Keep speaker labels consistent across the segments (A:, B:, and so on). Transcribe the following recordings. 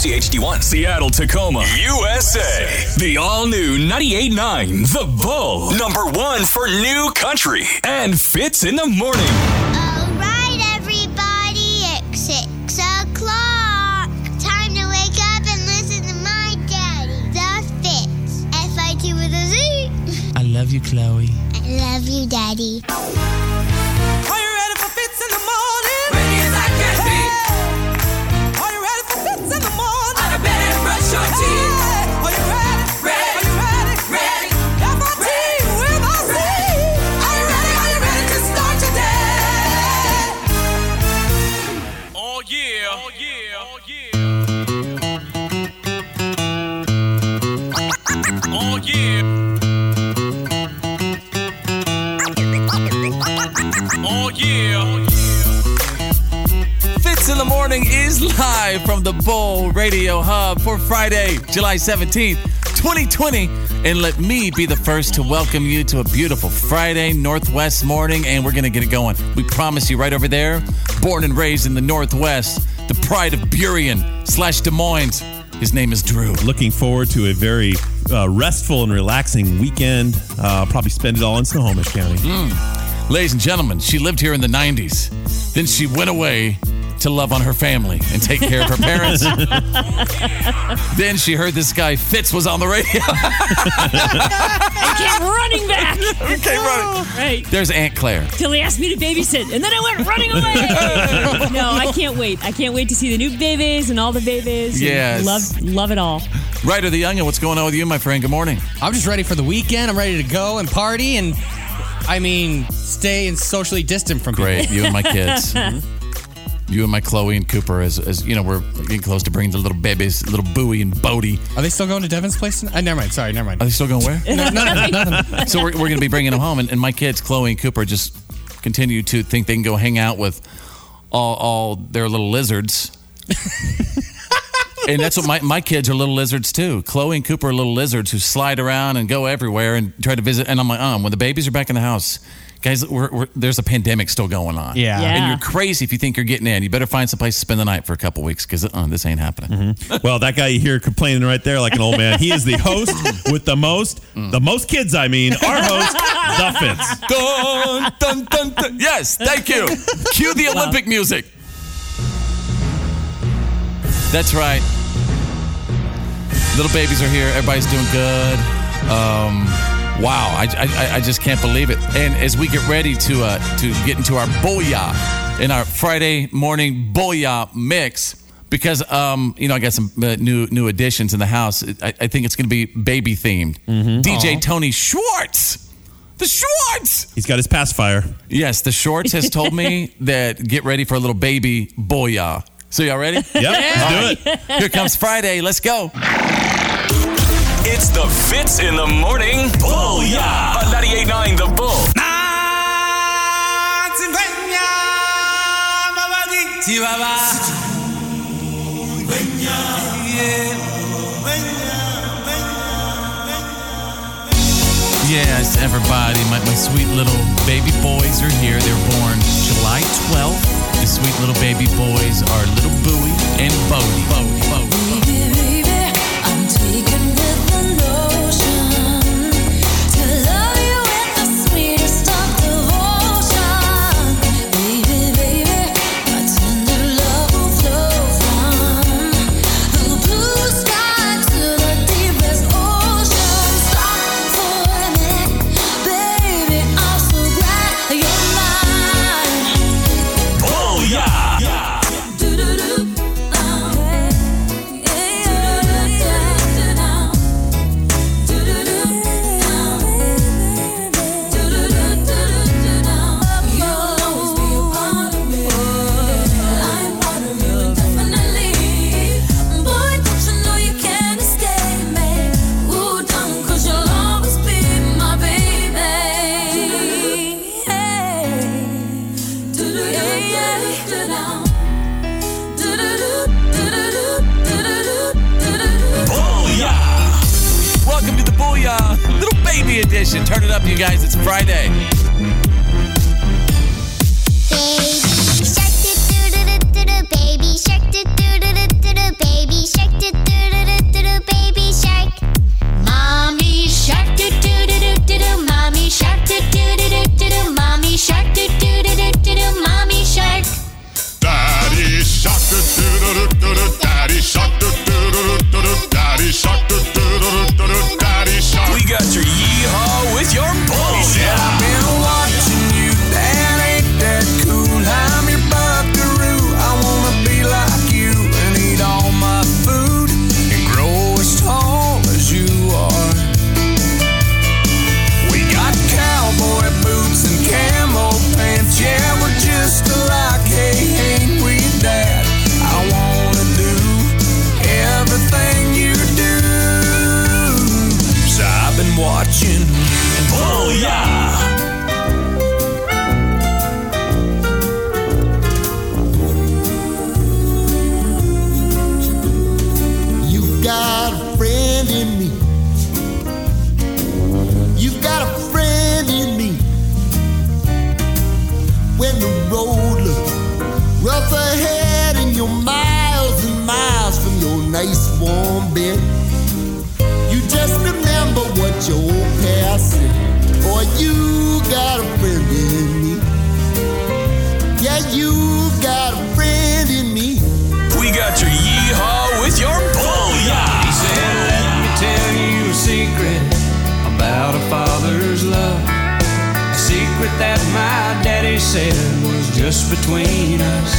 A: HD1, Seattle, Tacoma, USA. The all-new 98.9 The Bull. Number 1 for new country. And Fitz in the morning.
B: All right, everybody, it's 6 o'clock. Time to wake up and listen to my daddy, The Fitz. F-I-T with a Z.
C: I love you, Chloe.
B: I love you, Daddy.
D: Are you ready for Fitz in the morning? Ready as I can be. Are you ready for Fitz in the morning? Out of bed and brush your teeth. Are you ready? Ready. Are you ready? Ready. F-I-T with a Z. Are you ready? Are you ready to start your day? Oh yeah. Oh yeah. Oh yeah. Oh yeah. Oh yeah.
C: Fitz in the Morning is live from the Bull Radio Hub for Friday, July 17th, 2020. And let me be the first to welcome you to a beautiful Friday Northwest morning. And we're going to get it going. We promise you right over there, born and raised in the Northwest, the pride of Burien/Des Moines. His name is Drew.
E: Looking forward to a very restful and relaxing weekend. Probably spend it all in Snohomish County.
C: Ladies and gentlemen, she lived here in the 90s. Then she went away to love on her family and take care of her parents. Then she heard this guy Fitz was on the radio.
F: I came running back.
C: Okay, running.
F: Right.
C: There's Aunt Claire.
F: Till he asked me to babysit, and then I went running away. No, I can't wait. I can't wait to see the new babies and all the babies.
C: Yes.
F: Love it all.
C: Ryder the Youngin, what's going on with you, my friend? Good morning.
G: I'm just ready for the weekend. I'm ready to go and party and, stay and socially distant from people.
C: Great, you and my kids. You and my Chloe and Cooper, as you know, we're getting close to bringing the little babies, little Bowie and Bodie.
G: Are they still going to Devon's place tonight? Never mind. Sorry, never mind.
C: Are they still going where?
G: Nothing.
C: So we're going to be bringing them home, and my kids, Chloe and Cooper, just continue to think they can go hang out with all their little lizards. And that's what my kids are, little lizards too. Chloe and Cooper are little lizards who slide around and go everywhere and try to visit. And I'm like, when the babies are back in the house, guys, there's a pandemic still going on.
G: Yeah.
C: And you're crazy if you think you're getting in. You better find some place to spend the night for a couple weeks because this ain't happening.
E: Well, that guy you hear complaining right there like an old man, he is the host with the most kids, our host, The Fitz.
C: Dun, dun, dun, dun. Yes, thank you. Cue the Olympic music. That's right. Little babies are here. Everybody's doing good. Wow, I just can't believe it. And as we get ready to get into our Booyah, in our Friday morning Booyah mix, because I got some new additions in the house. I think it's going to be baby themed. DJ Tony Schwartz. The Schwartz!
E: He's got his pacifier.
C: Yes, the Schwartz has told me that get ready for a little baby Booyah. So y'all ready?
E: Yep, let's do it.
C: Here comes Friday. Let's go.
A: It's the Fitz in the morning Booyah on 98.9 The Bull.
C: Yes, everybody, my sweet little baby boys are here. They're born July 12th. The sweet little baby boys are little Bowie and Bodie.
H: Baby, I'm taken with the notion to love you with the sweetest of devotion. Baby, my tender love will flow from the blue sky to the deepest ocean. Stop for a minute, baby, I'm so glad you're mine.
A: Booyah!
C: Welcome to the Booyah little baby edition. Turn it up, you guys. It's Friday.
B: Baby shark, do do do do do, baby shark, do do do do do, baby shark, do
I: baby. You just remember what your old past said. Boy, you got a friend in me. Yeah, you got a friend in me.
A: We got your yeehaw with your booyah.
J: He said, let me tell you a secret about a father's love. A secret that my daddy said was just between us.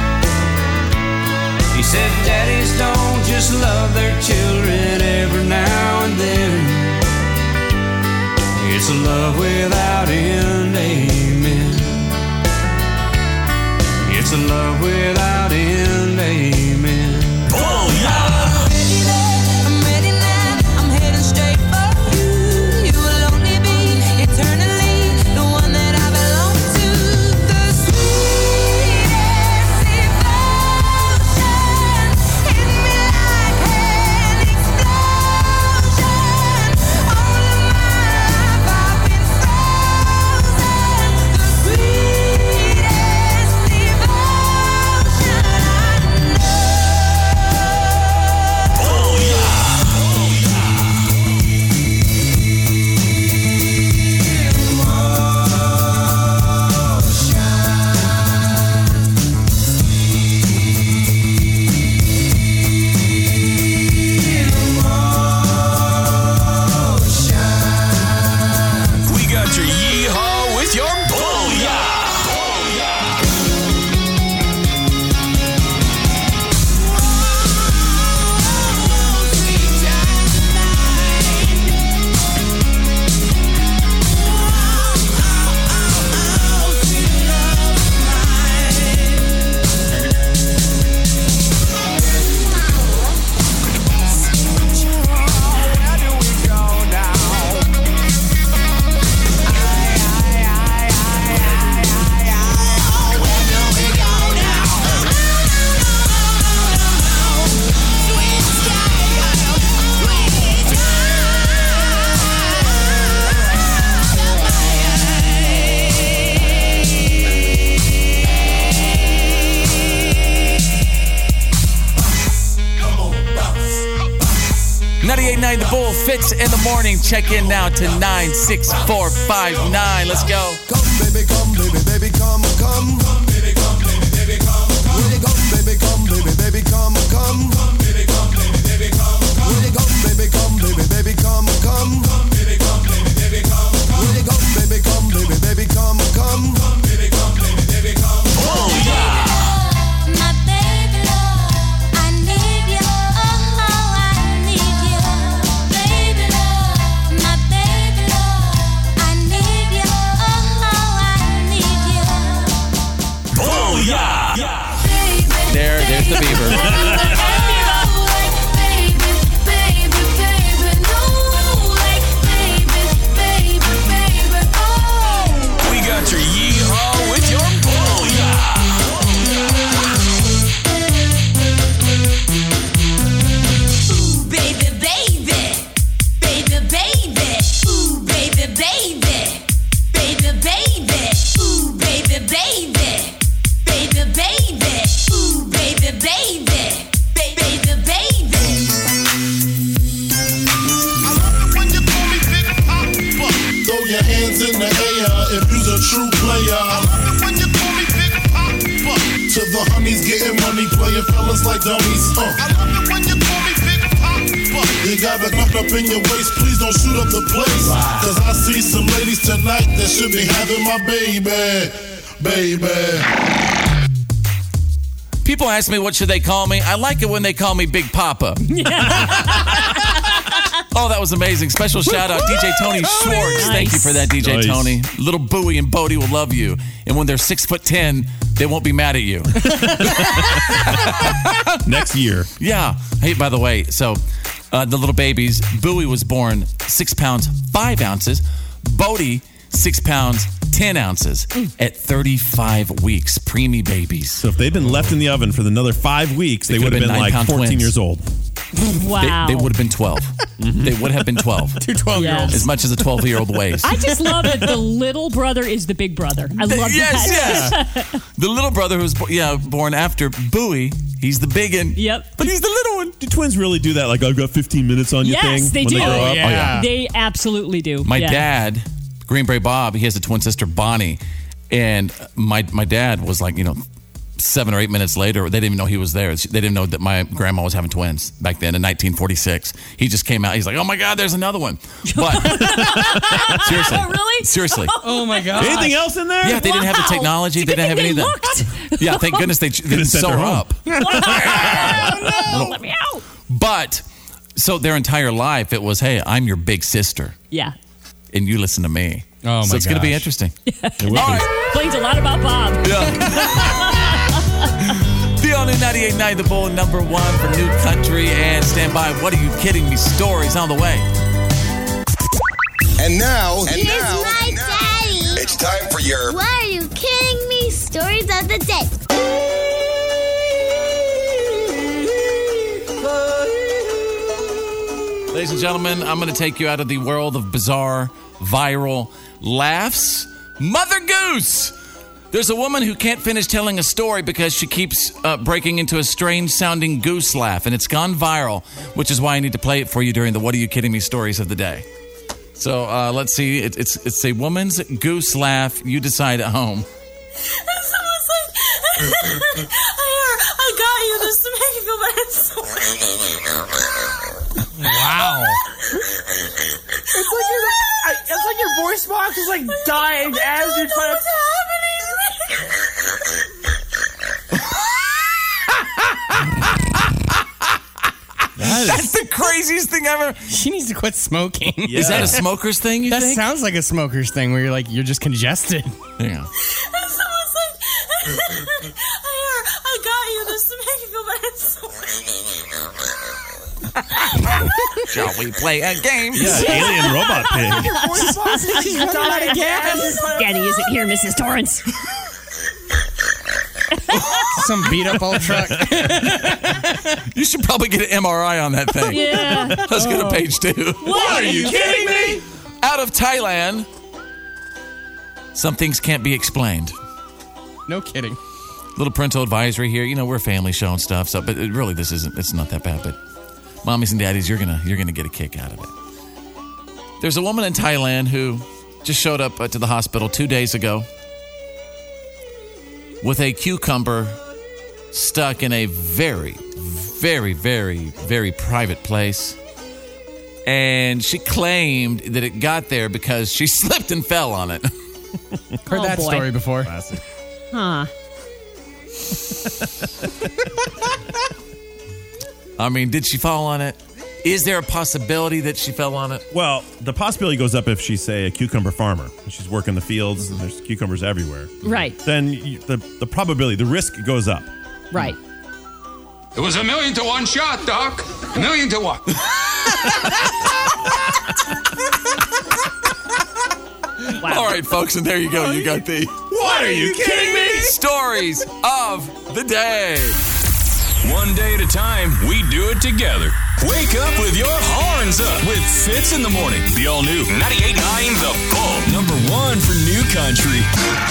J: He said, daddies don't just love their children every now and then. It's a love without end, amen. It's a love without end, amen.
A: Booyah!
H: I'm ready now, I'm heading straight for you. You will only be eternally the one that I belong to. The sweetest devotion hit me like an explosion. All of my life I've been frozen. The sweetest devotion I know.
A: We got your yeehaw with your booyah.
C: The Bull Fits in the morning. Check in now to 96459. Let's go.
I: Come, baby, come, baby, baby, come, come. Come, baby, come, baby, baby, come, come. Will you come, baby, come, baby, baby, come, come. Come, baby, come, baby, baby, come, come. Will you come, baby, come, baby, baby, come, come. Come, baby, come, baby, baby, come, come. Will you come, baby, come, baby, baby, come, come. Come, baby, come, baby, baby, come, come.
A: Booyah!
H: My baby love, I need you. Oh, I need you. Baby love, my baby love, I need you. Oh, I need you.
A: Booyah!
C: There's the beaver.
A: We got your yeehaw with your booyah.
H: Ooh, baby, baby. Baby, baby. Ooh, baby, baby. Baby, baby. Ooh, baby, baby. Baby, baby. Ooh, baby, baby. Baby, baby.
I: I love it when you call me Big Papa. Throw your hands in the air if you's a true player. I love it when you call me Big Papa. To the honeys getting money, playing fellas like dummies. I love it when you call me Big Papa. You got the knock up in your waist, please don't shoot up the place. Cause I see some ladies tonight that should be having my baby. Baby.
C: People ask me, what should they call me? I like it when they call me Big Papa. Oh, that was amazing. Special shout out, DJ Tony Schwartz. Thank you for that, DJ
E: Nice.
C: Tony. Little Bowie and Bodie will love you. And when they're 6'10", they won't be mad at you.
E: Next year.
C: Yeah. Hey, by the way, so the little babies, Bowie was born 6 pounds, 5 ounces. Bodie, 6 pounds, 10 ounces at 35 weeks. Preemie babies.
E: So if they'd been left in the oven for another 5 weeks, they would have been like
C: 9-pound
E: 14
C: twins.
E: years old.
F: Wow.
C: They would have been 12. They would have been 12.
G: Two 12-year-olds.
C: As much as a 12-year-old weighs.
F: I just love that the little brother is the big brother. I love that.
C: Yes. The little brother who was born after Bowie He's the big one.
F: Yep.
C: But he's the little one.
E: Do twins really do that? Like, I've got 15 minutes on you thing?
F: Yes, they
E: when
F: do.
E: They grow up?
G: Oh, yeah.
F: They absolutely do.
C: My
F: Yeah.
C: dad, Greenberry Bob, he has a twin sister, Bonnie. And my dad was like, 7 or 8 minutes later, they didn't even know he was there. They didn't know that my grandma was having twins back then in 1946. He just came out. He's like, oh my God, there's another one. But seriously.
F: Really?
C: Seriously.
G: Oh my God.
E: Anything else in there?
C: Yeah, they didn't have the technology. They didn't have anything.
F: Looked.
C: Yeah, thank goodness they didn't
E: sent
C: sew
E: her
C: her
E: home.
C: up.
F: Let me out.
C: But so their entire life, it was, hey, I'm your big sister,
F: Yeah.
C: and you listen to me.
G: Oh,
C: so
G: my
C: it's going to be
G: gosh.
C: interesting.
E: It will be.
C: All right.
F: Explains a lot about Bob.
C: The all new 98.9 The Bull, number 1 for New Country. And stand by. What are you kidding me? Stories on the way.
K: And now,
B: Here's my daddy.
K: it's time for your
B: Why are you kidding me? Stories of the day.
C: Ladies and gentlemen, I'm going to take you out of the world of bizarre, viral laughs. Mother Goose! There's a woman who can't finish telling a story because she keeps breaking into a strange-sounding goose laugh, and it's gone viral, which is why I need to play it for you during the What Are You Kidding Me stories of the day. So let's see. It's a woman's goose laugh. You decide at home.
H: Someone's like, I got you. This to make you feel better.
G: Wow.
L: It's like your voice box is like dying as you're trying to.
C: That's the craziest thing ever.
G: She needs to quit smoking.
C: Is that a smoker's thing, you
G: That
C: think?
G: sounds like a smoker's thing where you're just congested.
C: Yeah.
H: Someone's like, I got you. This to make you feel better.
C: Shall we play a game?
E: Yeah, alien robot pig.
L: Voice box is
G: She's running out of gas.
F: Daddy isn't here, Mrs. Torrance.
G: Some beat up old truck.
C: You should probably get an MRI on that thing.
F: Yeah.
C: Let's go to page 2.
F: What are you
C: kidding me? Out of Thailand, some things can't be explained.
G: No kidding.
C: Little parental advisory here. We're a family show and stuff, so but really it's not that bad. But mommies and daddies, you're gonna get a kick out of it. There's a woman in Thailand who just showed up to the hospital 2 days ago with a cucumber stuck in a very, very, very, very private place. And she claimed that it got there because she slipped and fell on it.
G: Heard that
F: boy.
G: story before.
E: Classic.
F: Huh.
C: I mean, did she fall on it? Is there a possibility that she fell on it?
E: Well, the possibility goes up if she's, say, a cucumber farmer. She's working the fields and there's cucumbers everywhere.
F: Right.
E: Then the probability, the risk goes up.
F: Right.
J: It was 1,000,000 to 1 shot, Doc. 1,000,000 to 1.
F: Wow.
C: All right, folks, and there you go. You got the
E: What are you kidding me?
C: stories of the day.
A: One day at a time, we do it together. Wake up with your horns up with Fitz in the Morning. The all-new 98.9 The Bull. Number 1 for New Country.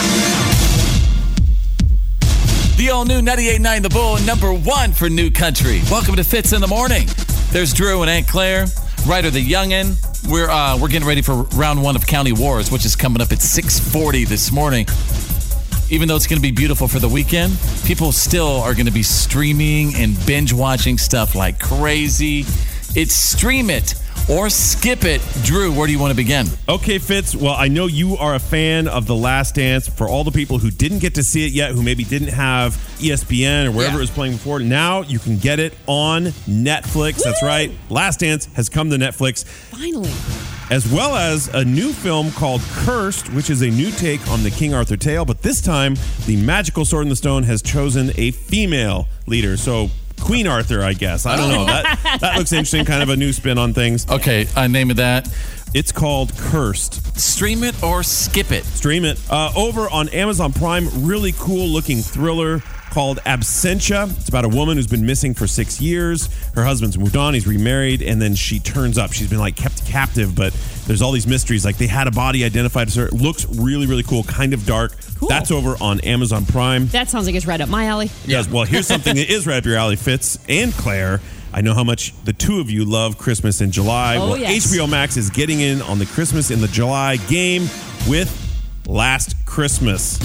C: The all-new 98.9 The Bull, number 1 for New Country. Welcome to Fitz in the Morning. There's Drew and Aunt Claire, Ryder the Youngin'. We're getting ready for round 1 of County Wars, which is coming up at 6:40 this morning. Even though it's going to be beautiful for the weekend, people still are going to be streaming and binge watching stuff like crazy. It's stream it or skip it. Drew, where do you want to begin?
E: Okay, Fitz. Well, I know you are a fan of The Last Dance. For all the people who didn't get to see it yet, who maybe didn't have ESPN or wherever it was playing before, now you can get it on Netflix. Woo! That's right. Last Dance has come to Netflix.
F: Finally.
E: As well as a new film called Cursed, which is a new take on the King Arthur tale. But this time, the magical Sword in the Stone has chosen a female leader. So Queen Arthur, I guess. I don't know. That looks interesting. Kind of a new spin on things.
C: Okay, name of that.
E: It's called Cursed.
C: Stream it or skip it.
E: Stream it. Over on Amazon Prime, really cool looking thriller. called Absentia. It's about a woman who's been missing for 6 years. Her husband's moved on. He's remarried. And then she turns up. She's been like kept captive, but there's all these mysteries. Like they had a body identified as her. It looks really, really cool. Kind of dark.
F: Cool.
E: That's over on Amazon Prime.
F: That sounds like it's right up my alley.
E: Yes. Well, here's something that is right up your alley, Fitz and Claire. I know how much the two of you love Christmas in July.
F: Oh,
E: well,
F: yes.
E: HBO Max is getting in on the Christmas in the July game with Last Christmas.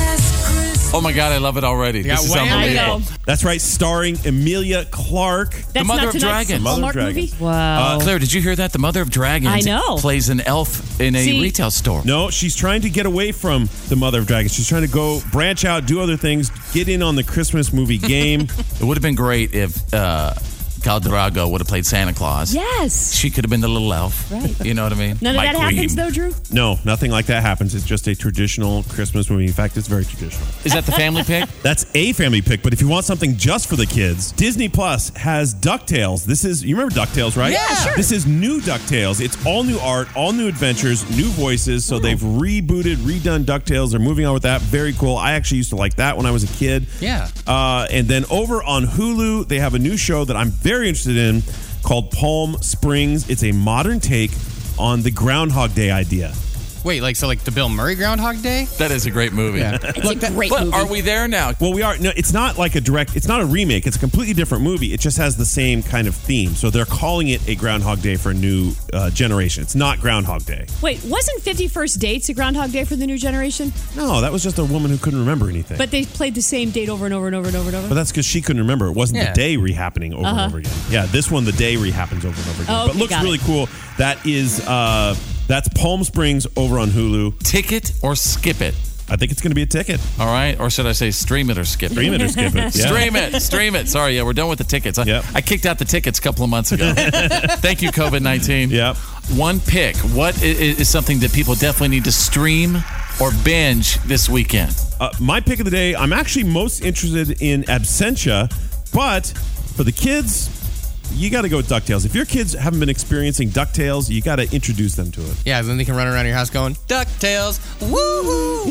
C: Oh my God, I love it already.
G: Yeah,
C: This is
G: wham.
C: unbelievable.
F: I know.
E: That's right, starring Emilia Clarke.
F: That's
C: Mother
F: not
C: of
F: tonight's
C: Dragons.
F: Hallmark
E: Mother of
F: movie?
E: Dragons.
F: Wow.
C: Claire, did you hear that? The Mother of Dragons
F: I know.
C: plays an elf in a
F: See-
C: retail store.
E: No, she's trying to get away from the Mother of Dragons. She's trying to go branch out, do other things, get in on the Christmas movie game.
C: It would have been great if Khal Drago would have played Santa Claus.
F: Yes.
C: She could have been the little elf.
F: Right.
C: You know what I mean?
F: None of
C: My
F: that
C: queen.
F: happens, though, Drew?
E: No, nothing like that happens. It's just a traditional Christmas movie. In fact, it's very traditional.
C: Is that the family pick?
E: That's a family pick, but if you want something just for the kids, Disney Plus has DuckTales. You remember DuckTales, right?
F: Yeah, sure.
E: This is new DuckTales. It's all new art, all new adventures, new voices. So they've redone DuckTales. They're moving on with that. Very cool. I actually used to like that when I was a kid.
G: Yeah.
E: And then over on Hulu, they have a new show that I'm very interested in called Palm Springs. It's a modern take on the Groundhog Day idea.
G: Wait, like the Bill Murray Groundhog Day?
C: That is a great movie.
G: Yeah.
F: It's a great
C: But
F: movie.
C: are we there now?
E: Well, we are. No, it's not like it's not a remake. It's a completely different movie. It just has the same kind of theme. So they're calling it a Groundhog Day for a new generation. It's not Groundhog Day.
F: Wait, wasn't 50 First Dates a Groundhog Day for the new generation?
E: No, that was just a woman who couldn't remember anything.
F: But they played the same date over and over and over and over and over.
E: But that's because she couldn't remember. It wasn't
G: Yeah.
E: the day rehappening over and over again. Yeah, this one, the day rehappens over and over again.
F: Oh,
E: But
F: okay,
E: looks
F: got
E: really
F: it.
E: cool. That is, that's Palm Springs over on Hulu.
C: Ticket or skip it?
E: I think it's going to be a ticket.
C: All right. Or should I say stream it or skip it?
E: Stream it or skip it. Yeah.
C: Stream it. Sorry, yeah, we're done with the tickets.
E: Yep.
C: I kicked out the tickets a couple of months ago. Thank you, COVID-19.
E: Yep.
C: One pick. What is something that people definitely need to stream or binge this weekend?
E: My pick of the day, I'm actually most interested in Absentia, but for the kids, you got to go with DuckTales. If your kids haven't been experiencing DuckTales, you got to introduce them to it.
G: Yeah, then they can run around your house going, DuckTales, woohoo!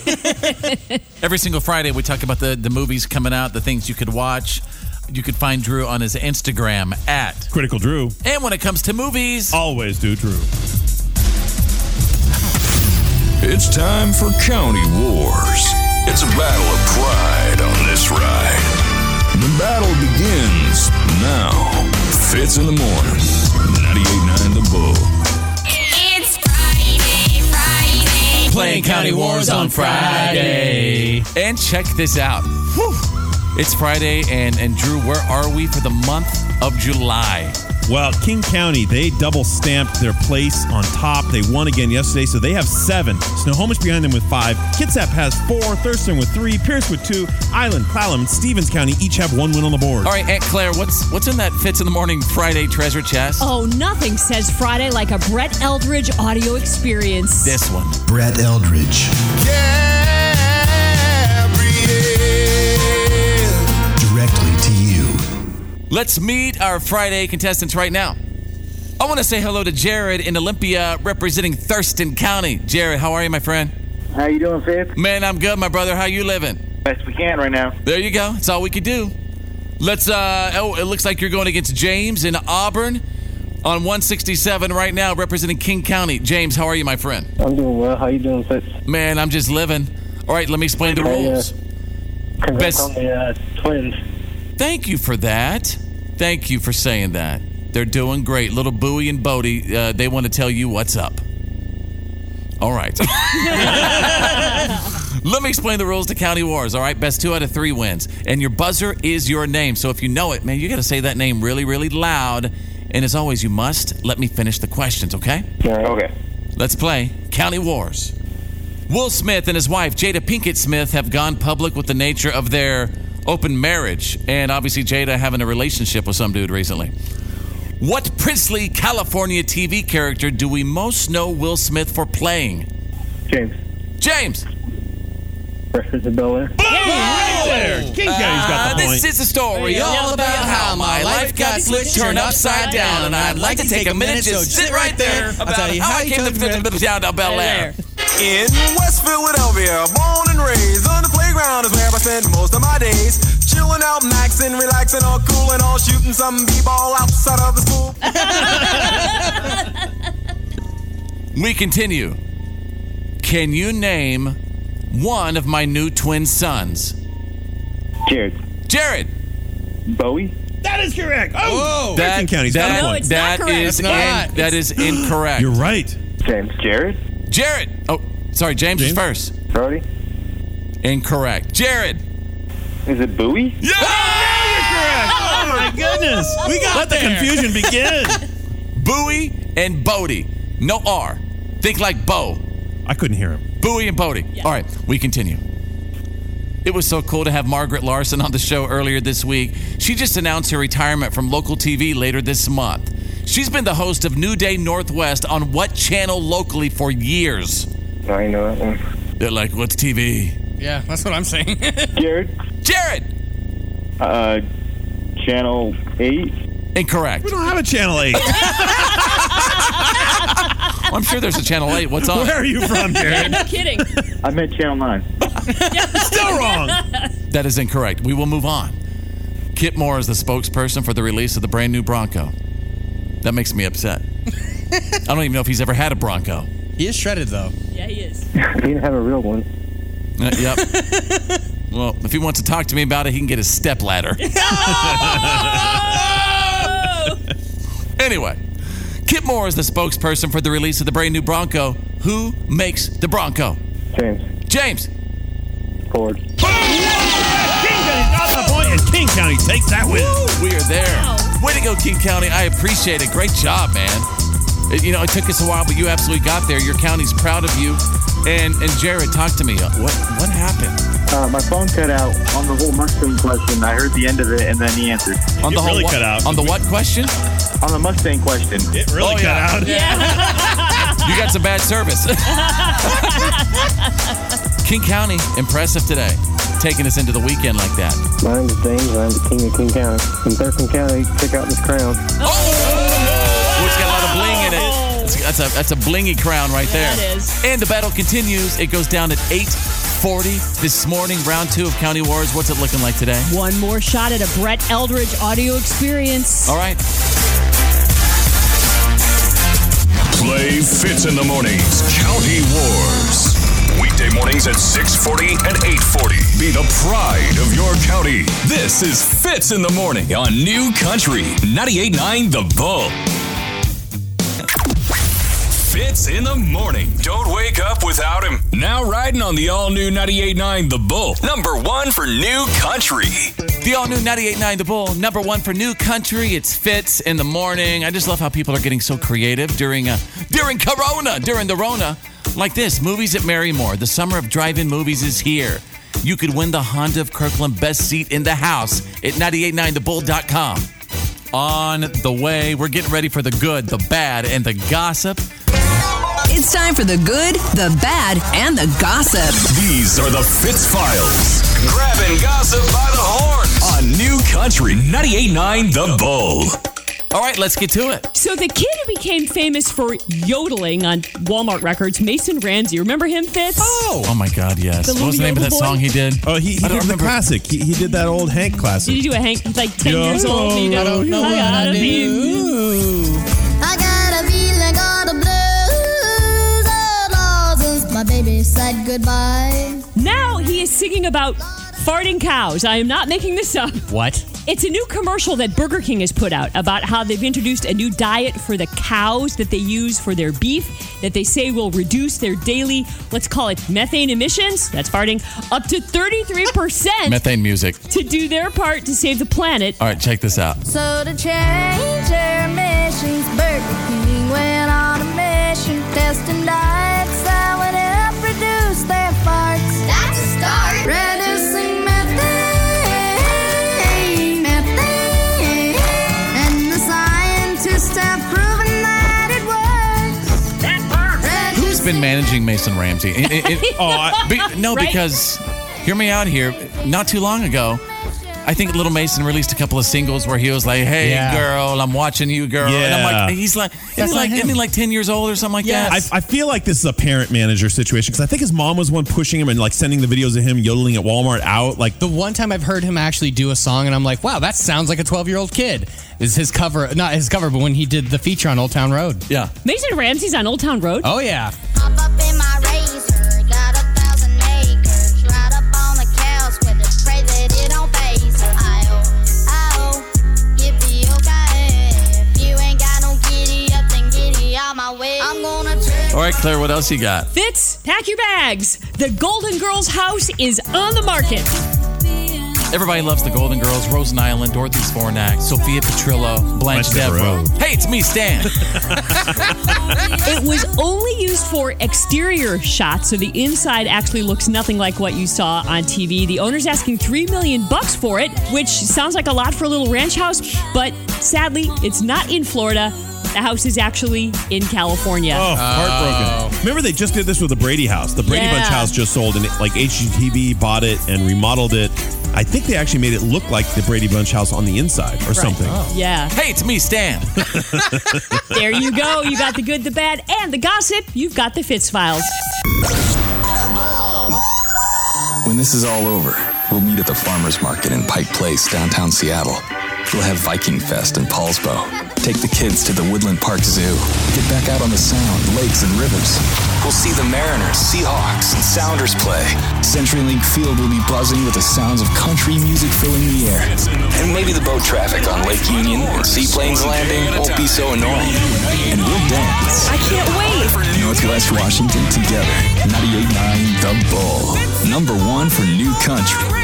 C: Every single Friday, we talk about the movies coming out, the things you could watch. You could find Drew on his Instagram at
E: Critical Drew.
C: And when it comes to movies,
E: Always do Drew.
A: It's time for County Wars. It's a battle of pride on this ride. The battle begins now. Fitz in the morning. 98.9 The Bull.
H: It's Friday.
C: playing County Wars on Friday. And check this out. Whew. It's Friday, and Drew, where are we for the month of July?
E: Well, King County, they double stamped their place on top. They won again yesterday, so they have 7. Snohomish behind them with 5. Kitsap has 4. Thurston with 3. Pierce with 2. Island, Clallam, and Stevens County each have 1 win on the board.
C: All right, Aunt Claire, what's in that Fitz in the Morning Friday treasure chest?
F: Oh, nothing says Friday like a Brett Eldridge audio experience.
C: This one.
K: Brett Eldridge. Directly to you.
C: Let's meet our Friday contestants right now. I want to say hello to Jared in Olympia representing Thurston County. Jared, how are you, my friend?
L: How you doing, Fitz?
C: Man, I'm good, my brother. How you living?
L: Best we can right now.
C: There you go. That's all we could do. Let's, it looks like you're going against James in Auburn on 167 right now representing King County. James, how are you, my friend?
L: I'm doing well. How you doing, Fitz?
C: Man, I'm just living. All right, let me explain the rules.
L: Congrats on the Twins.
C: Thank you for that. Thank you for saying that. They're doing great. Little Bowie and Bodie, they want to tell you what's up. All right. Let me explain the rules to County Wars, all right? Best 2 out of 3 wins. And your buzzer is your name. So if you know it, man, you got to say that name really, really loud. And as always, you must let me finish the questions, okay?
L: Okay.
C: Let's play County Wars. Will Smith and his wife, Jada Pinkett Smith, have gone public with the nature of their open marriage. And obviously, Jada having a relationship with some dude recently. What princely California TV character do we most know Will Smith for playing? James.
L: Breakfast at Bel-Air.
E: Right there. King County's got the point.
C: This is a story all about how my life got flipped, turned upside down, and I'd like to take a minute, just sit right there, about how I came to down to Bel Air.
M: In West Philadelphia, born and raised on the playground playground is where I spend most of my days. Chilling out, maxing, relaxing, all cool and all shooting some b-ball outside of the school.
C: We continue. Can you name one of my new twin sons?
N: Jared.
C: Jared.
N: Bowie.
E: That is correct. Oh, King County's got a point.
C: That is incorrect.
E: You're right.
N: James. Jared.
C: Jared. Oh, sorry, James is first.
N: Brody.
C: Incorrect. Jared.
N: Is it Bowie?
C: Yeah!
E: Oh my goodness. We got Let the confusion begin.
C: Bowie and Bodie. No R. Think like Bo.
E: I couldn't hear him.
C: Bowie and Bodie. Yeah. All right, we continue. It was so cool to have Margaret Larson on the show earlier this week. She just announced her retirement from local TV later this month. She's been the host of New Day Northwest on what channel locally for years?
N: I know that one.
C: They're like, what's TV?
G: Yeah, that's what I'm saying.
N: Jared.
C: Jared.
N: Channel 8.
C: Incorrect.
E: We don't have a Channel 8.
C: I'm sure there's a Channel 8. What's on?
E: Where are you from, Jared?
F: No kidding.
N: I meant Channel 9.
E: Still wrong.
C: That is incorrect. We will move on. Kip Moore is the spokesperson for the release of the brand new Bronco. That makes me upset. I don't even know if he's ever had a Bronco.
G: He is shredded, though.
F: Yeah, he is.
N: He didn't have a real one.
C: Yep. Well, if he wants to talk to me about it, he can get his stepladder. Anyway, Kip Moore is the spokesperson for the release of the brand new Bronco. Who makes the Bronco? James.
N: Ford.
E: King County's got the point, and King County takes that win.
C: We are there. Way to go, King County. I appreciate it. Great job, man. It took us a while, but you absolutely got there. Your county's proud of you. And Jared, talk to me. What happened?
N: My phone cut out on the whole Mustang question. I heard the end of it, and then he answered.
C: On the whole cut out. On the what question?
N: On the Mustang question.
E: It really cut out.
F: Yeah.
C: You got some bad service. King County, impressive today. Taking us into the weekend like that.
N: My name's James. I'm the king of King County. From Thurston County, check out this crown.
C: Oh, it's got a lot of bling in it. That's a blingy crown right there.
F: That is.
C: And the battle continues. It goes down at 8:40 this morning. Round 2 of County Wars. What's it looking like today?
F: One more shot at a Brett Eldridge audio experience.
C: All right.
A: Play Fitz in the Mornings. County Wars. Weekday mornings at 6:40 and 8:40. Be the pride of your county. This is Fitz in the Morning on New Country 98.9 The Bull. Fitz in the Morning. Don't wake up without him. Now riding on the all-new 98.9 The Bull. Number 1 for New Country.
C: The all-new 98.9 The Bull. Number 1 for New Country. It's Fitz in the Morning. I just love how people are getting so creative during Corona, during the Rona. Like this, Movies at Marymore. The summer of drive-in movies is here. You could win the Honda of Kirkland Best Seat in the House at 989thebull.com. On the way, we're getting ready for the good, the bad, and the gossip.
O: It's time for the good, the bad, and the gossip.
A: These are the Fitz Files. Grabbing gossip by the horns on New Country 98.9 The Bull.
C: All right, let's get to it.
F: So the kid who became famous for yodeling on Walmart records, Mason Ramsey. Remember him, Fitz?
C: Oh my God, yes.
F: The
C: What was the name of that
F: little
C: song he did?
E: Oh, he did the classic. He did that old Hank classic.
F: Did he do a Hank? He's like 10 years old. And he
G: I don't know what I do.
H: I got a feeling, got a blues outlaws since my baby said goodbye.
F: Now he is singing about farting cows. I am not making this up.
G: What?
F: It's a new commercial that Burger King has put out about how they've introduced a new diet for the cows that they use for their beef that they say will reduce their daily, let's call it methane emissions, that's farting, up to 33%
C: Methane music.
F: to do their part to save the planet.
C: All right, check this out.
H: So to change their emissions, Burger King went on a mission, testing diets that would help reduce their farts. That's a start. Reducing methane, and the scientists have proven that it works.
C: Who's been managing Mason Ramsey?
F: Right?
C: Because, hear me out here, not too long ago, I think Little Mason released a couple of singles where he was like, "Hey,
G: Yeah.
C: girl, I'm watching you, girl." And I'm
E: Yeah.
C: like, isn't he like 10 years old or something like that?
E: I feel like this is a parent-manager situation because I think his mom was one pushing him and like sending the videos of him yodeling at Walmart out. Like
G: The one time I've heard him actually do a song, and I'm like, wow, that sounds like a 12-year-old kid. Is his cover, not his cover, but when he did the feature on Old Town Road.
C: Yeah.
F: Mason Ramsey's on Old Town Road.
G: Oh, yeah.
B: Hop up in my razor, got 1,000 acres, right up on the couch with a spray that it don't phase. Oh, yippee, okay. If you ain't got no giddy up, then giddy out my way. I'm gonna turn.
C: All right, Claire, what else you got?
F: Fitz, pack your bags. The Golden Girls house is on the market.
C: Everybody loves the Golden Girls. Rosen Island, Dorothy Zbornak, Sophia Petrillo, Blanche Devereaux. Hey, it's me, Stan.
F: It was only used for exterior shots, so the inside actually looks nothing like what you saw on TV. The owner's asking $3 million for it, which sounds like a lot for a little ranch house, but sadly, it's not in Florida. The house is actually in California.
E: Oh, heartbroken. Remember they just did this with the Brady house. The Brady Bunch house just sold, and like HGTV bought it and remodeled it. I think they actually made it look like the Brady Bunch house on the inside or something.
F: Yeah.
C: Hey, it's me, Stan.
F: There you go. You got the good, the bad, and the gossip. You've got the Fitz Files.
P: When this is all over, we'll meet at the farmer's market in Pike Place, downtown Seattle. We'll have Viking Fest in Paulsbo. Take the kids to the Woodland Park Zoo. Get back out on the Sound, lakes, and rivers. We'll see the Mariners, Seahawks, and Sounders play. CenturyLink Field will be buzzing with the sounds of country music filling the air. And maybe the boat traffic on Lake Union and seaplanes landing won't be so annoying. And we'll dance.
F: I can't wait.
P: Northwest Washington together. 98.9 The Bull. Number one for new country.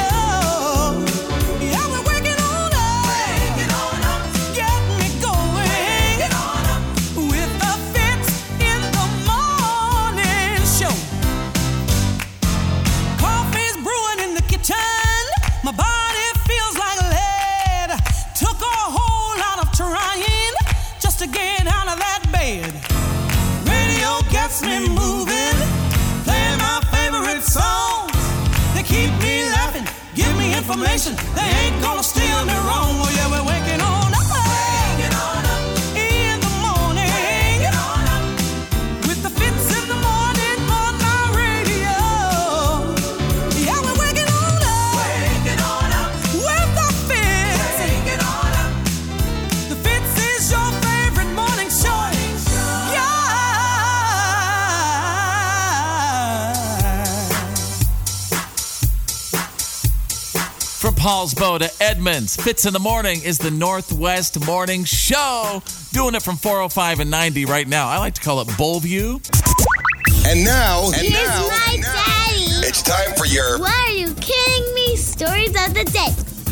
D: Me moving, playing my favorite songs. They keep me laughing, give me information. They ain't gonna steal me wrong. Oh yeah, we're waking on up, in the morning, with the Fitz in the morning on my radio. Yeah, we're waking on up, with the Fitz. The Fitz is your favorite morning show.
C: From Paulsbo to Edmonds, Fitz in the Morning is the Northwest Morning Show. Doing it from 405 and 90 right now. I like to call it Bullview.
Q: And now,
B: Here's my daddy.
Q: it's time for your
B: Why are you kidding me? Stories of the day.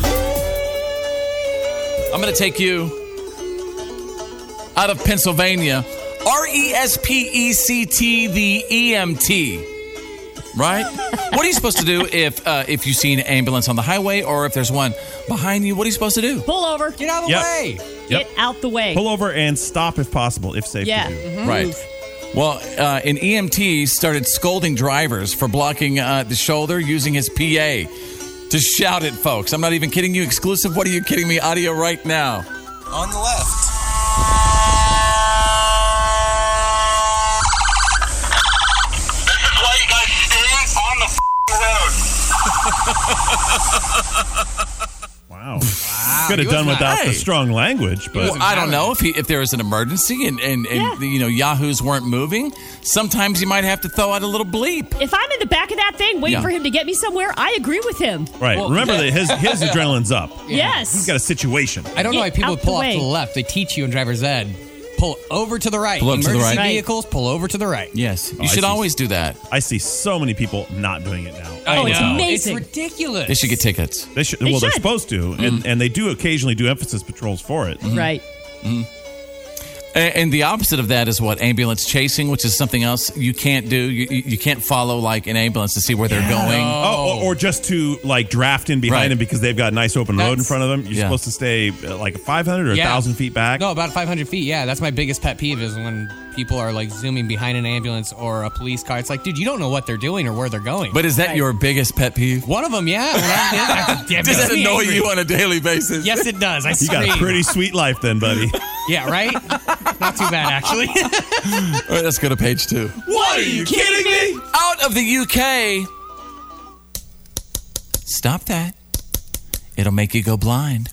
C: I'm going to take you out of Pennsylvania. RESPECT, the EMT. Right? What are you supposed to do if you see an ambulance on the highway or if there's one behind you? What are you supposed to do?
F: Pull over.
G: Get out of the way.
F: Get out the way.
E: Pull over and stop if possible, if safe to do.
C: Right. Well, an EMT started scolding drivers for blocking the shoulder using his PA to shout at folks. I'm not even kidding you. Exclusive. What are you kidding me? Audio right now.
M: On the left.
E: Wow. Could have done without the strong language, but
C: Well, I don't know if there was an emergency and you know Yahoos weren't moving. Sometimes you might have to throw out a little bleep.
F: If I'm in the back of that thing waiting for him to get me somewhere, I agree with him.
E: right. Remember that his adrenaline's up.
F: Yes.
E: He's got a situation.
G: I don't know why
F: Get
G: people
F: out
G: pull
F: the
G: off
F: way.
G: to the left. They teach you in driver's ed. Pull over to the right.
C: Pull over to the
G: Emergency
C: right.
G: vehicles, pull over to the right.
C: Yes, you
E: I
C: should
E: see.
C: always do that.
E: I see so many people not doing it now.
C: I
F: it's
C: know.
F: amazing.
G: It's ridiculous.
C: They should get tickets.
E: They should.
F: They
E: Well, they're
F: should.
E: supposed to, and they do occasionally do emphasis patrols for it.
F: Right.
C: And the opposite of that is what? Ambulance chasing, which is something else you can't do. You can't follow like an ambulance to see where they're going.
E: Oh, or just to like draft in behind
C: Right.
E: them because they've got a nice open road in
G: That's-
E: front of them. You're
C: yeah.
E: supposed to stay like 500 or 1,000 feet back.
G: No, about 500 feet. Yeah, that's my biggest pet peeve is when people are like zooming behind an ambulance or a police car. It's like, dude, you don't know what they're doing or where they're going.
C: But is that your biggest pet peeve?
G: One of them, yeah. Does
C: Does that annoy you on a daily basis?
G: Yes, it does. I
E: You got a
G: scream.
E: pretty sweet life then, buddy.
G: Yeah, right? Not too bad, actually.
C: All right, let's go to page 2.
G: What, are you kidding me?
C: Out of the UK. Stop that. It'll make you go blind.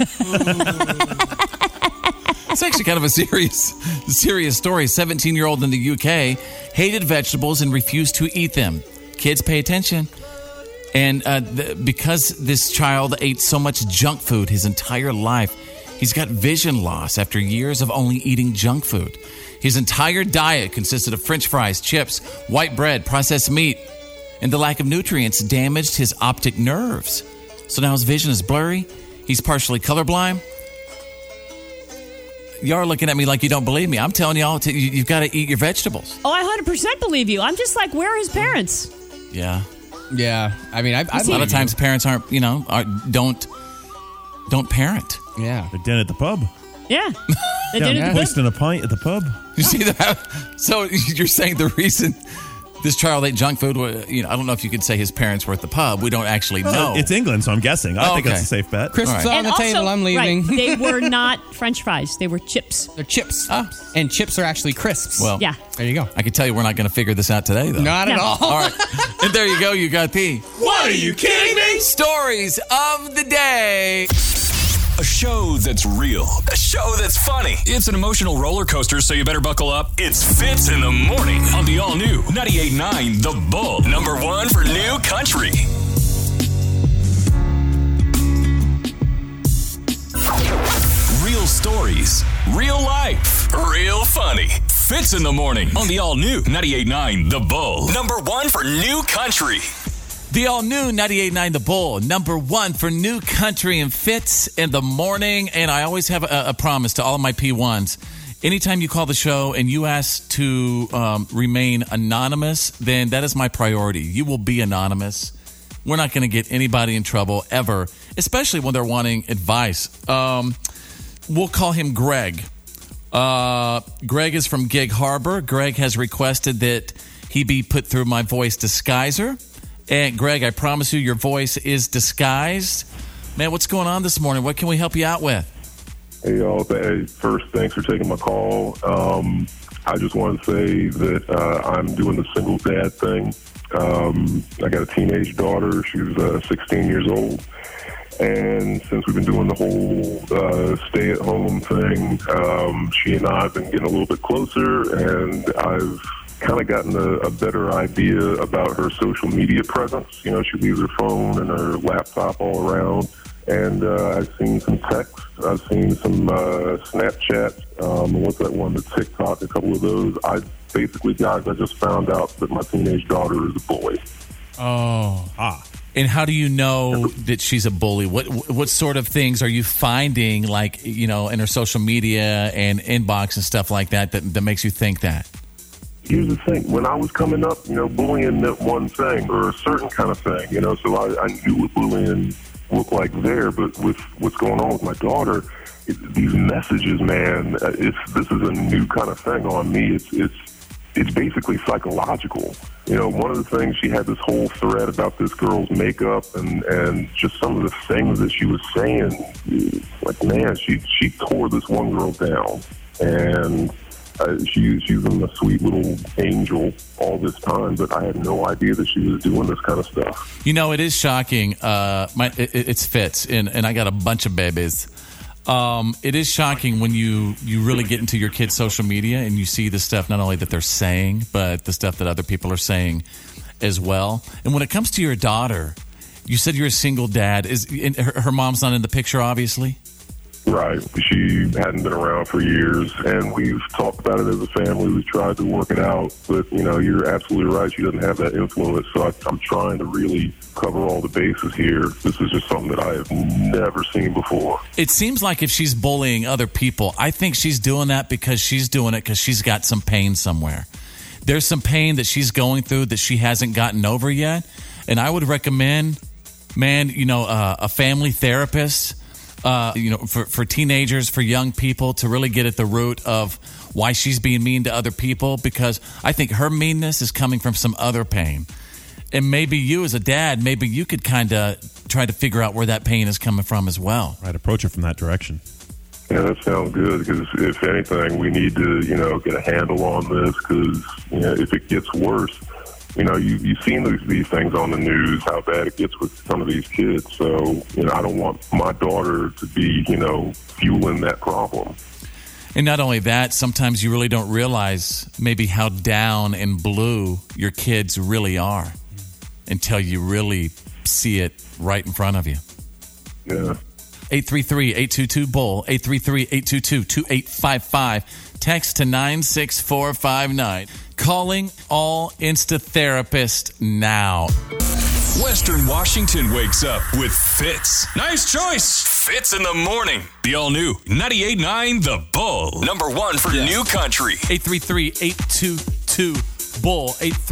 C: It's actually kind of a serious story. 17-year-old in the UK hated vegetables and refused to eat them. Kids, pay attention. And because this child ate so much junk food his entire life, he's got vision loss after years of only eating junk food. His entire diet consisted of French fries, chips, white bread, processed meat, and the lack of nutrients damaged his optic nerves. So now his vision is blurry. He's partially colorblind. Y'all are looking at me like you don't believe me. I'm telling y'all, you've got to eat your vegetables.
F: Oh, I 100% believe you. I'm just like, where are his parents?
C: Yeah.
G: Yeah. I mean,
C: a lot of times parents aren't, don't parent.
G: Yeah.
E: They're down at the pub.
F: Yeah. They did it.
E: Wasting a pint at the pub.
C: You see that? So you're saying the reason this child ate junk food, I don't know if you could say his parents were at the pub. We don't actually know.
E: It's England, so I'm guessing. I think that's a safe bet.
G: Crisps on the table. I'm leaving.
F: Right, they were not French fries. They were chips.
G: They're chips. And chips are actually crisps.
C: Well,
F: yeah.
G: There you go.
C: I can tell you we're not going to figure this out today, though.
G: Not at all.
C: All right. And there you go. You got the
J: What, are you kidding me?
C: Stories of the day.
A: A show that's real. A show that's funny. It's an emotional roller coaster, so you better buckle up. It's Fitz in the Morning on the all-new 98.9 The Bull. Number 1 for New Country. Real stories. Real life. Real funny. Fitz in the Morning on the all-new 98.9 The Bull. Number 1 for New Country.
C: The all-new 98.9 The Bull, number 1 for New Country and Fitz in the Morning. And I always have a promise to all of my P1s. Anytime you call the show and you ask to remain anonymous, then that is my priority. You will be anonymous. We're not going to get anybody in trouble ever, especially when they're wanting advice. We'll call him Greg. Greg is from Gig Harbor. Greg has requested that he be put through my voice disguiser. And Greg, I promise you, your voice is disguised. Man, what's going on this morning? What can we help you out with?
R: Hey, y'all. First, thanks for taking my call. I just want to say that I'm doing the single dad thing. I got a teenage daughter. She's 16 years old. And since we've been doing the whole stay-at-home thing, she and I have been getting a little bit closer, and I've kind of gotten a better idea about her social media presence. You know, she leaves her phone and her laptop all around. And I've seen some texts. I've seen some Snapchat. What's that one? The TikTok, a couple of those. I just found out that my teenage daughter is a bully.
C: Oh. And how do you know that she's a bully? What sort of things are you finding, like, in her social media and inbox and stuff like that makes you think that?
R: Here's the thing. When I was coming up, bullying meant one thing or a certain kind of thing, so I knew what bullying looked like there. But with what's going on with my daughter, these messages, man, this is a new kind of thing on me. It's basically psychological. One of the things, she had this whole thread about this girl's makeup and just some of the things that she was saying. Like, man, she tore this one girl down. And she's been a sweet little angel all this time, but I had no idea that she was doing this kind of stuff.
C: It is shocking. It's Fitz, and I got a bunch of babies. It is shocking when you really get into your kids' social media and you see the stuff not only that they're saying, but the stuff that other people are saying as well. And when it comes to your daughter, you said you're a single dad. Her mom's not in the picture, obviously?
R: Right. She hadn't been around for years, and we've talked about it as a family. We've tried to work it out, but, you're absolutely right. She doesn't have that influence, so I'm trying to really cover all the bases here. This is just something that I have never seen before.
C: It seems like if she's bullying other people, I think she's doing that because she's doing it because she's got some pain somewhere. There's some pain that she's going through that she hasn't gotten over yet, and I would recommend, man, a family therapist, for teenagers, for young people to really get at the root of why she's being mean to other people, because I think her meanness is coming from some other pain. And maybe you as a dad, maybe you could kind of try to figure out where that pain is coming from as well.
E: Right, approach her from that direction.
R: Yeah, that sounds good, because if anything, we need to, get a handle on this, because, if it gets worse, you've seen these things on the news, how bad it gets with some of these kids. So, I don't want my daughter to be, fueling that problem.
C: And not only that, sometimes you really don't realize maybe how down and blue your kids really are until you really see it right in front of you.
R: Yeah.
C: 833-822-BULL, 833-822-2855. Text to 96459. Calling all Insta therapists now.
A: Western Washington wakes up with Fitz. Nice choice. Fitz in the morning. The all-new 98.9 The Bull. Number one for new country.
C: 833-822-BULL,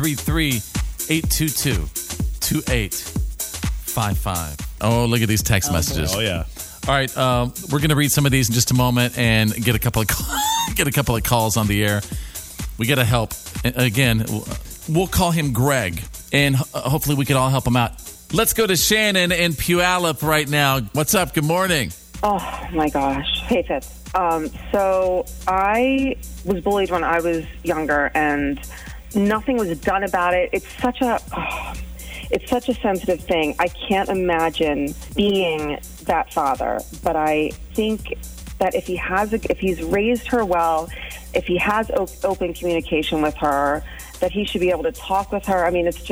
C: 833-822-2855. Oh, look at these text messages.
E: Oh, yeah.
C: All right, we're going to read some of these in just a moment and get a couple of calls on the air. We got to help. Again, we'll call him Greg, and hopefully we can all help him out. Let's go to Shannon in Puyallup right now. What's up? Good morning.
S: Oh, my gosh. Hey, Fitz. So I was bullied when I was younger, and nothing was done about it. It's such a sensitive thing. I can't imagine being that father, but I think that if he's raised her well, if he has open communication with her, that he should be able to talk with her. I mean, it's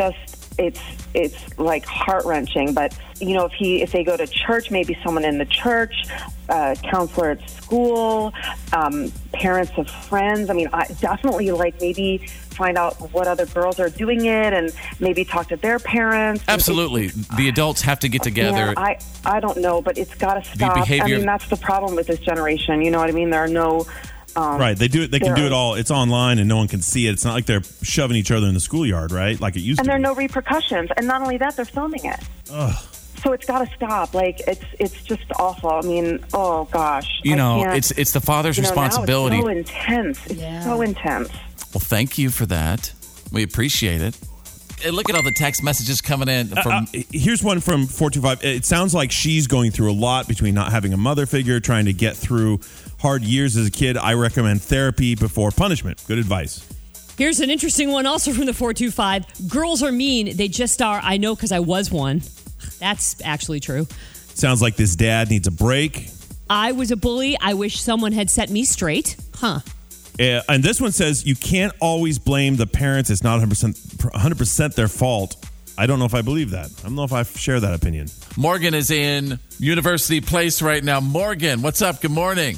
S: like heart-wrenching, but if they go to church, maybe someone in the church, counselor at school, parents of friends. I mean, I definitely maybe find out what other girls are doing it and maybe talk to their parents.
C: Absolutely. The adults have to get together.
S: Yeah, I don't know, but it's got to stop.
C: behavior-
S: I mean, that's the problem with this generation. You know what I mean? There are no...
E: right, they do it. They can do it all. It's online, and no one can see it. It's not like they're shoving each other in the schoolyard, right? Like it used to.
S: And there are no repercussions. And not only that, they're filming it.
E: Ugh.
S: So it's got to stop. It's just awful. I mean, oh gosh.
C: It's the father's responsibility.
S: Now it's so intense. It's so intense.
C: Well, thank you for that. We appreciate it. Hey, look at all the text messages coming in.
E: Here's one from 425. It sounds like she's going through a lot between not having a mother figure, trying to get through hard years as a kid. I recommend therapy before punishment. Good advice.
F: Here's an interesting one also from the 425. Girls are mean. They just are. I know because I was one. That's actually true.
E: Sounds like this dad needs a break.
F: I was a bully. I wish someone had set me straight. Huh.
E: And this one says you can't always blame the parents. It's not 100% their fault. I don't know if I believe that. I don't know if I share that opinion.
C: Morgan is in University Place right now. Morgan, what's up? Good morning.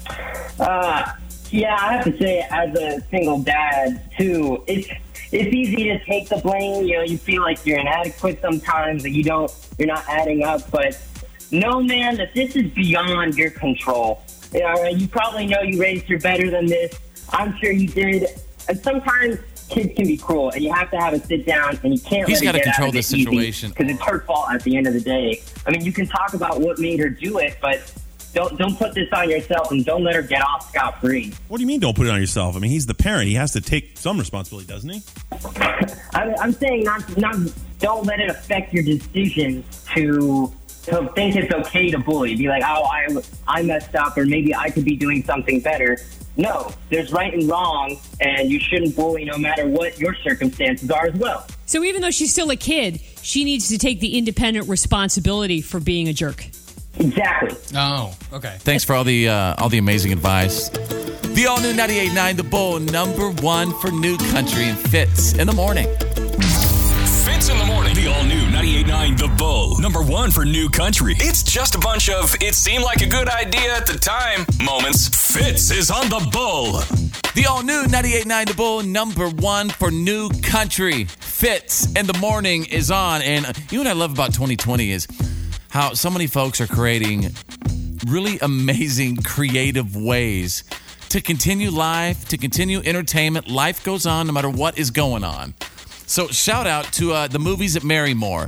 T: Yeah, I have to say, as a single dad, too, it's easy to take the blame. You feel like you're inadequate sometimes, that you're not adding up. But no, man, that this is beyond your control. You probably know you raised her better than this. I'm sure you did. And sometimes kids can be cruel, and you have to have a sit down, and you can't.
C: He's got to control the situation
T: because it's her fault at the end of the day. I mean, you can talk about what made her do it, but don't put this on yourself, and don't let her get off scot-free.
E: What do you mean don't put it on yourself? I mean, he's the parent. He has to take some responsibility, doesn't he?
T: I'm saying not don't let it affect your decision to think it's okay to bully. Be like, oh, I messed up, or maybe I could be doing something better. No, there's right and wrong, and you shouldn't bully no matter what your circumstances are as well.
F: So even though she's still a kid, she needs to take the independent responsibility for being a jerk.
T: Exactly.
G: Oh, okay.
C: Thanks for all the amazing advice. The all-new 98.9 The Bull, number one for new country, and Fitz in the morning.
A: Fitz in the morning. The all-new 98.9 The Bull, number one for new country. It's just a bunch of it seemed like a good idea at the time moments. Fitz is on The Bull.
C: The all-new 98.9 The Bull, number one for new country. Fitz in the morning is on. And you know what I love about 2020 is how so many folks are creating really amazing, creative ways to continue life, to continue entertainment. Life goes on no matter what is going on. So shout out to the movies at Marymore.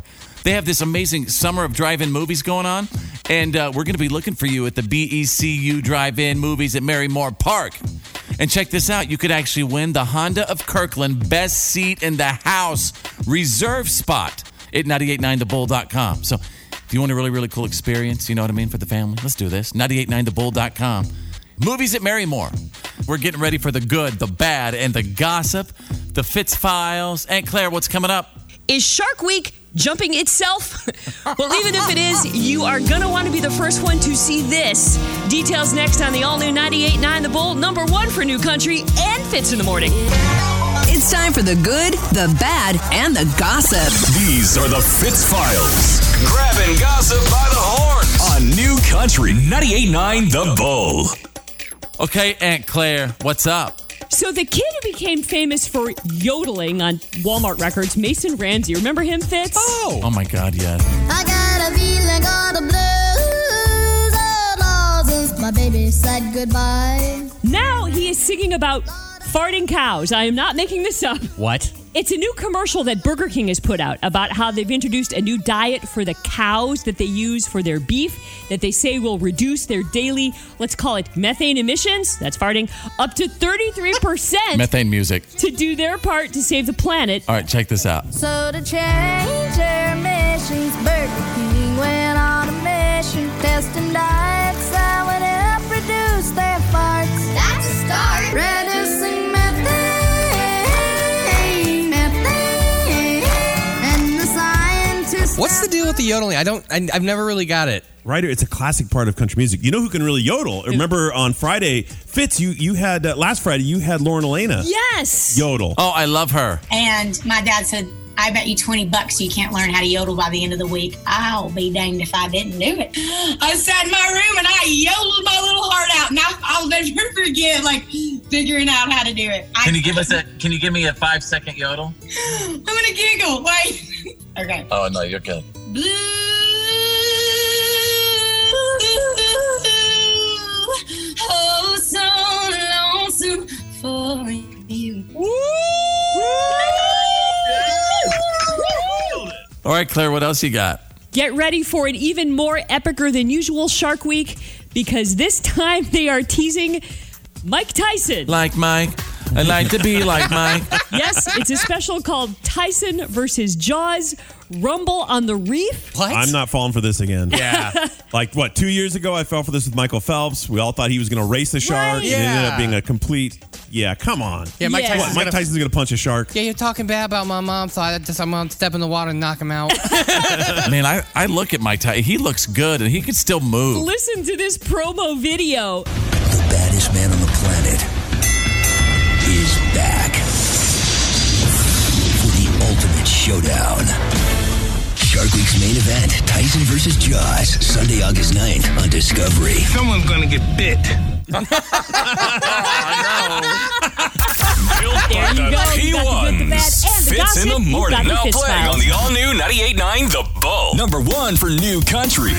C: They have this amazing summer of drive-in movies going on, and we're going to be looking for you at the BECU Drive-In Movies at Marymore Park. And check this out. You could actually win the Honda of Kirkland Best Seat in the House reserve spot at 989thebull.com. So if you want a really, really cool experience, you know what I mean, for the family, let's do this. 989thebull.com. Movies at Marymore. We're getting ready for the good, the bad, and the gossip, the Fitz Files. Aunt Claire, what's coming up?
F: Is Shark Week jumping itself? Well, even if it is, you are going to want to be the first one to see this. Details next on the all-new 98.9 The Bull, number one for New Country and Fitz in the Morning.
O: It's time for the good, the bad, and the gossip.
A: These are the Fitz Files. Grabbing gossip by the horns on New Country 98.9 The Bull.
C: Okay, Aunt Claire, what's up?
F: So the kid who became famous for yodeling on Walmart records, Mason Ramsey. Remember him, Fitz?
C: Oh my God, yes.
B: I got a feeling got the blues outlaws since my baby said goodbye.
F: Now he is singing about farting cows. I am not making this up.
G: What?
F: It's a new commercial that Burger King has put out about how they've introduced a new diet for the cows that they use for their beef that they say will reduce their daily, let's call it methane emissions, that's farting, up to 33%
C: Methane music.
F: to do their part to save the planet.
C: All right, check this out.
B: So to change their emissions, Burger King went on a mission, testing diets that would help reduce their farts. That's a start. Reducing methane, and the scientists.
G: What's the deal with the yodeling? I've never really got it.
E: Ryder, it's a classic part of country music. You know who can really yodel? Remember on Friday, Fitz, you had, last Friday, you had Lauren Elena
F: Yes.
E: yodel.
C: Oh, I love her.
U: And my dad said, I bet you $20 you can't learn how to yodel by the end of the week. I'll be danged if I didn't do it. I sat in my room and I yodeled my little heart out, and I'll never forget figuring out how to do it.
C: Can you give me a 5-second yodel?
U: I'm gonna giggle. Wait. Okay.
C: Oh, no, you're good.
U: Blue, oh, so lonesome for you.
C: All right, Claire, what else you got?
F: Get ready for an even more epicer than usual Shark Week, because this time they are teasing Mike Tyson.
C: Like Mike. I like to be like Mike.
F: Yes, it's a special called Tyson versus Jaws Rumble on the Reef.
G: What?
E: I'm not falling for this again.
C: Yeah.
E: 2 years ago, I fell for this with Michael Phelps. We all thought he was going to race the shark.
F: Right.
E: And it ended
G: Yeah.
E: up being a complete, come on.
G: Yeah, Mike
F: Yeah.
G: Tyson's
E: Mike Tyson's going to punch a shark.
G: Yeah, you're talking bad about my mom, so I'm going to step in the water and knock him out.
C: Man, I look at Mike Tyson. He looks good, and he can still move.
F: Listen to this promo video.
K: The baddest man on the planet is back for the ultimate showdown. Shark Week's main event, Tyson versus Jaws, Sunday, August 9th on Discovery.
L: Someone's gonna get bit.
F: There you go.
A: He
F: You got the good, the bad, and the
A: Fitz
F: gossip.
A: in the
F: You
A: morning.
F: got the
A: Now
F: Fitz
A: playing
F: Files.
A: on the all-new 98.9 The Bull. Number one for New Country.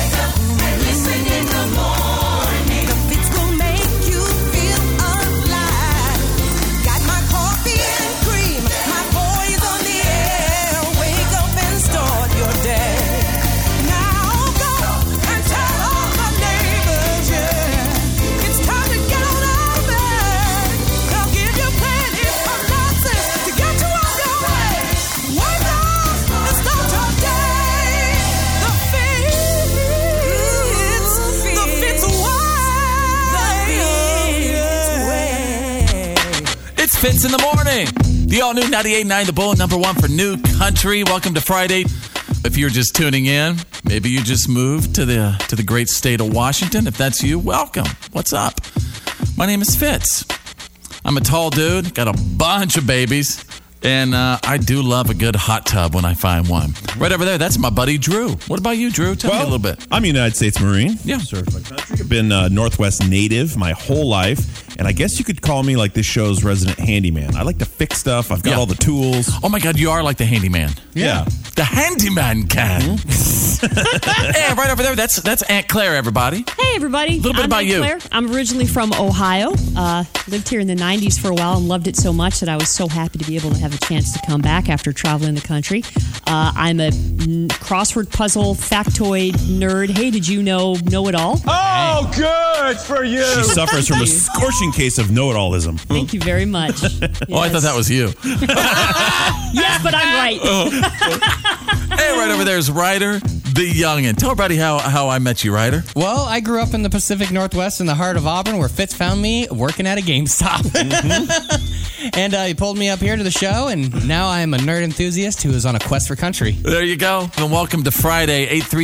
C: Fitz in the morning. The all-new 98.9 The Bull, number one for New Country. Welcome to Friday. If you're just tuning in, maybe you just moved to the great state of Washington. If that's you, welcome. What's up? My name is Fitz. I'm a tall dude, got a bunch of babies, and I do love a good hot tub when I find one. Right over there, that's my buddy Drew. What about you, Drew? Tell me a little bit.
E: I'm a United States Marine.
C: Yeah.
E: Served my country. I've been Northwest native my whole life. And I guess you could call me like this show's resident handyman. I like to fix stuff. I've got all the tools.
C: Oh, my God, you are like the handyman.
E: Yeah.
C: The handyman can. And right over there, that's Aunt Claire, everybody.
F: Hey, everybody.
C: A little bit
F: I'm
C: about
F: Aunt
C: you.
F: Claire. I'm originally from Ohio. Lived here in the 90s for a while and loved it so much that I was so happy to be able to have a chance to come back after traveling the country. I'm a crossword puzzle factoid nerd. Hey, did you know it all?
L: Oh, good for you.
E: She suffers from a scorching case of know-it-allism.
F: Thank you very much.
C: Oh, I thought that was you.
F: Yes, but I'm right.
C: Hey, right over there is Ryder, the youngin'. Tell everybody how I met you, Ryder.
G: Well, I grew up in the Pacific Northwest in the heart of Auburn, where Fitz found me working at a GameStop. And he pulled me up here to the show, and now I'm a nerd enthusiast who is on a quest for country.
C: There you go. And welcome to Friday,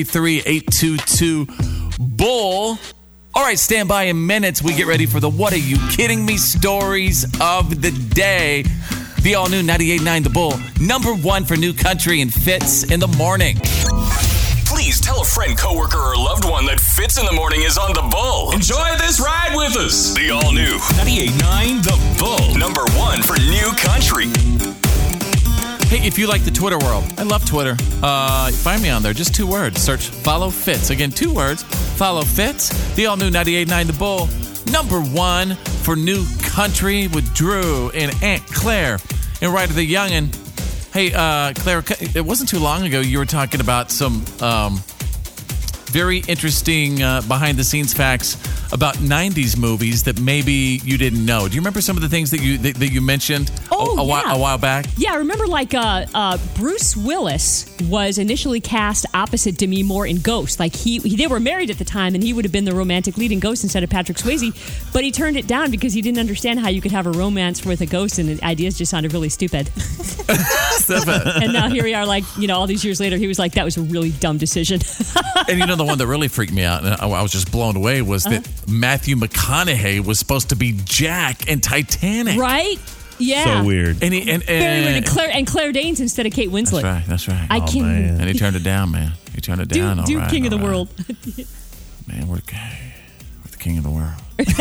C: 833-822-BULL. All right, stand by in minutes. We get ready for the What Are You Kidding Me stories of the day. The all-new 98.9 The Bull, number one for new country and Fitz in the morning.
A: Please tell a friend, coworker, or loved one that Fitz in the Morning is on The Bull. Enjoy this ride with us. The all-new 98.9 The Bull, number one for new country.
C: Hey, if you like the Twitter world, I love Twitter. Find me on there. Just 2 words. Search Follow Fitz. Again, 2 words. Follow Fitz. The all-new 98.9 The Bull, number one for new country with Drew and Aunt Claire and Ryder the youngin'. Hey, Claire, it wasn't too long ago you were talking about some very interesting behind-the-scenes facts about 90s movies that maybe you didn't know. Do you remember some of the things that you mentioned a while back?
F: Yeah, I remember Bruce Willis was initially cast opposite Demi Moore in Ghost. Like they were married at the time, and he would have been the romantic lead in Ghost instead of Patrick Swayze. But he turned it down because he didn't understand how you could have a romance with a ghost, and the ideas just sounded really stupid. And now here we are, all these years later, he was like, that was a really dumb decision.
C: And the one that really freaked me out, and I was just blown away, was that Matthew McConaughey was supposed to be Jack in Titanic.
F: Right? Yeah.
E: So weird.
F: Very weird. And Claire Danes instead of Kate Winslet.
C: That's right.
F: I can't.
C: And he turned it down, man. He turned it down.
F: Do
C: all right,
F: King of the
C: all right.
F: World.
C: Man, we're the king of the world.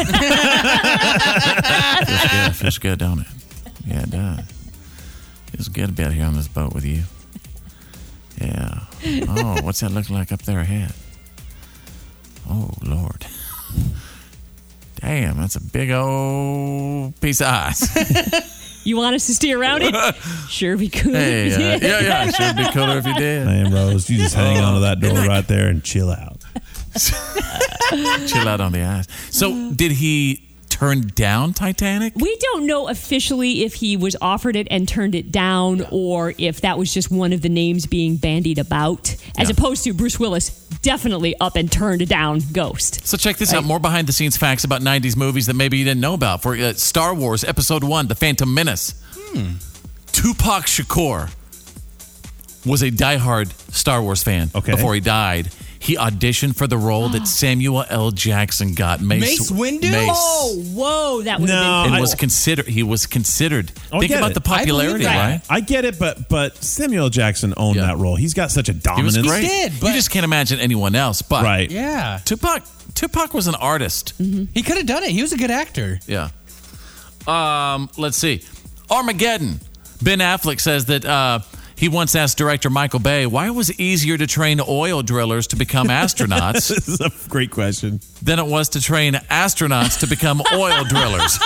C: Feels good, don't it? Yeah, it does. Feels good to be out here on this boat with you. Yeah. Oh, what's that look like up there ahead? Oh, Lord. Damn, that's a big old piece of ice.
F: You want us to stay around it? Sure be cool.
C: Hey, yeah, sure be cooler if you did.
E: Man, Rose, you just hang onto that door right there and chill out.
C: Chill out on the ice. So, did he turn down Titanic?
F: We don't know officially if he was offered it and turned it down, or if that was just one of the names being bandied about, as opposed to Bruce Willis definitely up and turned down Ghost.
C: So check this out. More behind-the-scenes facts about 90s movies that maybe you didn't know about. For Star Wars Episode 1, The Phantom Menace. Tupac Shakur was a diehard Star Wars fan before he died. He auditioned for the role that Samuel L. Jackson got. Mace Windu?
F: Oh, whoa, that would have been cool.
C: He was considered.
E: I
C: Think
E: get
C: about
E: it.
C: the popularity, right?
E: I get it, but Samuel Jackson owned that role. He's got such a dominance.
C: He was great.
G: He did, but
C: you just can't imagine anyone else. But
E: right.
G: Yeah.
C: Tupac was an artist.
G: He could have done it. He was a good actor.
C: Yeah. Let's see. Armageddon. Ben Affleck says that he once asked director Michael Bay why it was easier to train oil drillers to become astronauts.
E: This is a great question.
C: Than it was to train astronauts to become oil drillers.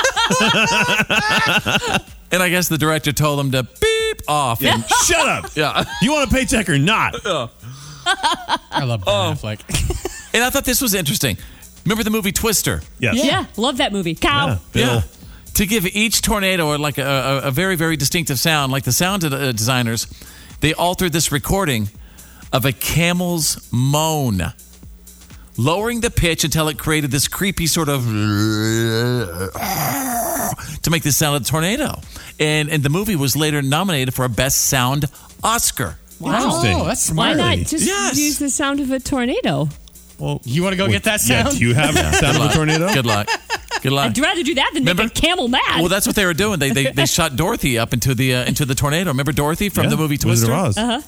C: And I guess the director told him to beep off. And
E: shut up.
C: Yeah.
E: You want a paycheck or not?
G: I love Ben Affleck.
C: And I thought this was interesting. Remember the movie Twister?
E: Yes.
F: Yeah, love that movie. Cow.
C: Yeah. To give each tornado like a very, very distinctive sound, like the sound designers, they altered this recording of a camel's moan, lowering the pitch until it created this creepy sort of to make the sound of a tornado. And the movie was later nominated for a Best Sound Oscar.
F: Wow.
E: Interesting.
G: Oh, that's smart.
F: Why not just use the sound of a tornado?
E: Well,
G: you want to go get that sound?
E: Yeah, do you have the sound of a tornado?
C: Good luck. Good luck.
F: I'd rather do that than make a camel mad.
C: Well, that's what they were doing. They shot Dorothy up into the tornado. Remember Dorothy from the movie Twister?
E: Wizard of Oz.
F: Uh-huh.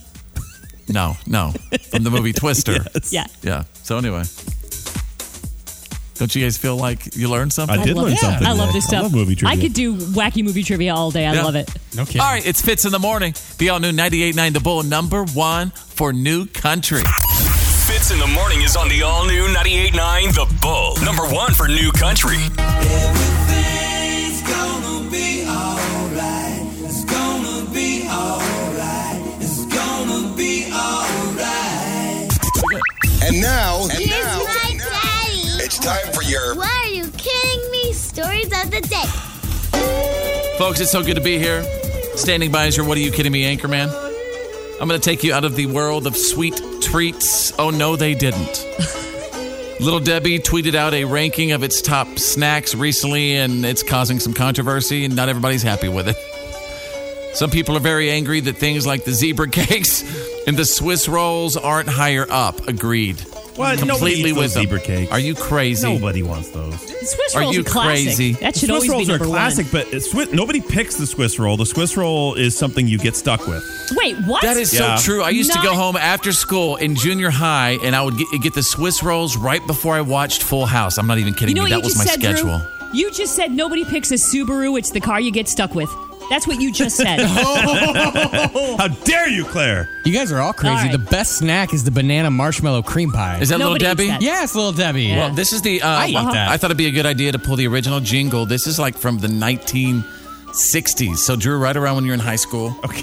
C: No, from the movie Twister.
E: Yes.
F: Yeah.
C: Yeah. So anyway. Don't you guys feel like you learned something?
E: I did learn something.
F: I love
E: today.
F: this stuff.
E: I love movie trivia.
F: I could do wacky movie trivia all day. I
C: Yeah.
F: love it.
G: No kidding.
C: All right, it's Fitz in the Morning. The all-new 98.9 The Bull, number one for New Country.
A: Fitz in the Morning is on the all-new 98.9 The Bull. Number one for New Country.
D: Everything's gonna be alright. It's gonna be alright. It's gonna be alright.
Q: And now,
B: Here's my daddy.
Q: it's time for your
B: Why are you kidding me? Stories of the day.
C: Folks, it's so good to be here. Standing by as your What Are You Kidding Me anchorman. I'm going to take you out of the world of sweet treats. Oh, no, they didn't. Little Debbie tweeted out a ranking of its top snacks recently, and it's causing some controversy, and not everybody's happy with it. Some people are very angry that things like the zebra cakes and the Swiss rolls aren't higher up. Agreed.
E: What? Nobody
C: Completely
E: eats
C: with
E: those
C: them.
E: zebra cakes.
C: Are you crazy?
E: Nobody wants those.
F: The Swiss
C: Are
F: roll's
C: you
F: a classic.
C: crazy?
F: That should
E: Swiss
F: always
E: rolls
F: be
E: are
F: number
E: classic,
F: one.
E: but nobody picks the Swiss roll. The Swiss roll is something you get stuck with.
F: Wait, what?
C: That is
E: Yeah.
C: so true. I used to
F: Not-
C: go home after school in junior high, and I would get the Swiss rolls right before I watched Full House. I'm not even kidding
F: You know
C: you.
F: what
C: That
F: you
C: was
F: just
C: my
F: said,
C: schedule.
F: Drew? You just said nobody picks a Subaru. It's the car you get stuck with. That's what you just said.
E: How dare you, Claire?
G: You guys are all crazy.
F: All right.
G: The best snack is the banana marshmallow cream pie.
C: Is that
F: Nobody
C: Little
F: eats
C: Debbie?
F: that.
G: Yes, little Debbie.
F: Yeah.
C: Well, this is the.
G: I eat that.
C: I thought it'd be a good idea to pull the original jingle. This is like from the 1960s. So, Drew, right around when you're in high school.
E: Okay.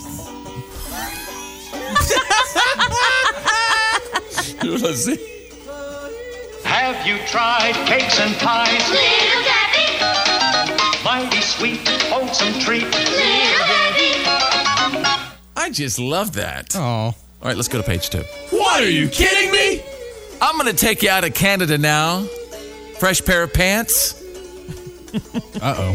C: Let's see.
I: Have you tried cakes and pies?
B: Little Debbie.
I: Mighty sweet, wholesome treat.
B: Little Debbie.
C: I just love that.
G: Oh.
C: All right, let's go to page 2.
E: What are you kidding me?
C: I'm going to take you out of Canada now. Fresh pair of pants.
G: Uh-oh.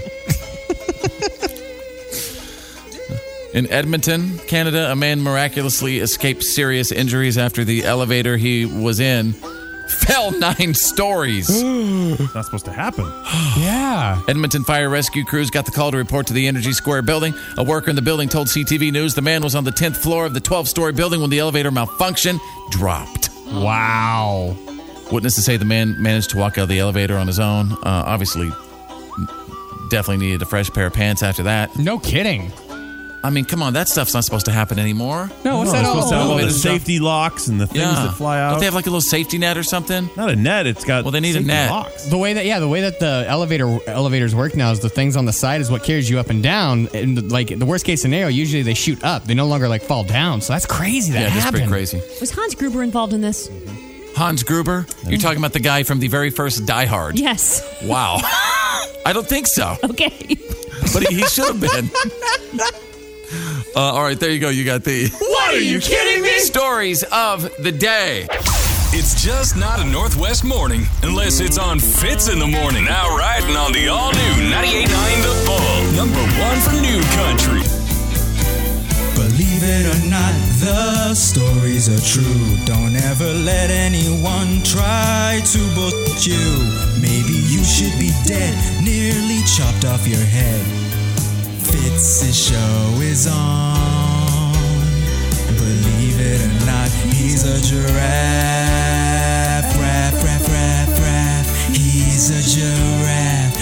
C: In Edmonton, Canada, a man miraculously escaped serious injuries after the elevator he was in fell 9 stories.
E: Not supposed to happen.
G: Yeah.
C: Edmonton fire rescue crews got the call to report to the Energy Square building. A worker in the building told CTV News the man was on the 10th floor of the 12-story building when the elevator malfunctioned, dropped.
G: Wow.
C: Witnesses say the man managed to walk out of the elevator on his own. Obviously, definitely needed a fresh pair of pants after that.
G: No kidding.
C: I mean, come on, that stuff's not supposed to happen anymore.
G: No, what's
E: No,
G: that
E: it's supposed to have all the
C: Elevator stuff.
E: safety locks and the things that fly out.
C: Don't they have like a little safety net or something?
E: Not a net. It's got.
C: Well, they need a
E: safety
C: net.
E: locks.
G: The way that the elevators work now is the things on the side is what carries you up and down. And like the worst case scenario, usually they shoot up. They no longer like fall down. So that's crazy. That
C: Yeah, that's
G: happened.
C: pretty crazy.
F: Was Hans Gruber involved in this?
C: Hans Gruber? You're talking about the guy from the very first Die Hard.
F: Yes.
C: Wow. I don't think so.
F: Okay.
C: But he should have been. All right, there you go. You got the
A: What are you kidding me?
C: stories of the day.
A: It's just not a Northwest morning unless it's on Fitz in the Morning. Now riding on the all-new 98.9 The Bull. Number one for New Country.
D: Believe it or not, the stories are true. Don't ever let anyone try to bullshit you. Maybe you should be dead, nearly chopped off your head. Fitz's show is on. Believe it or not, he's a giraffe. Raff, raff, raff, raff. He's a giraffe.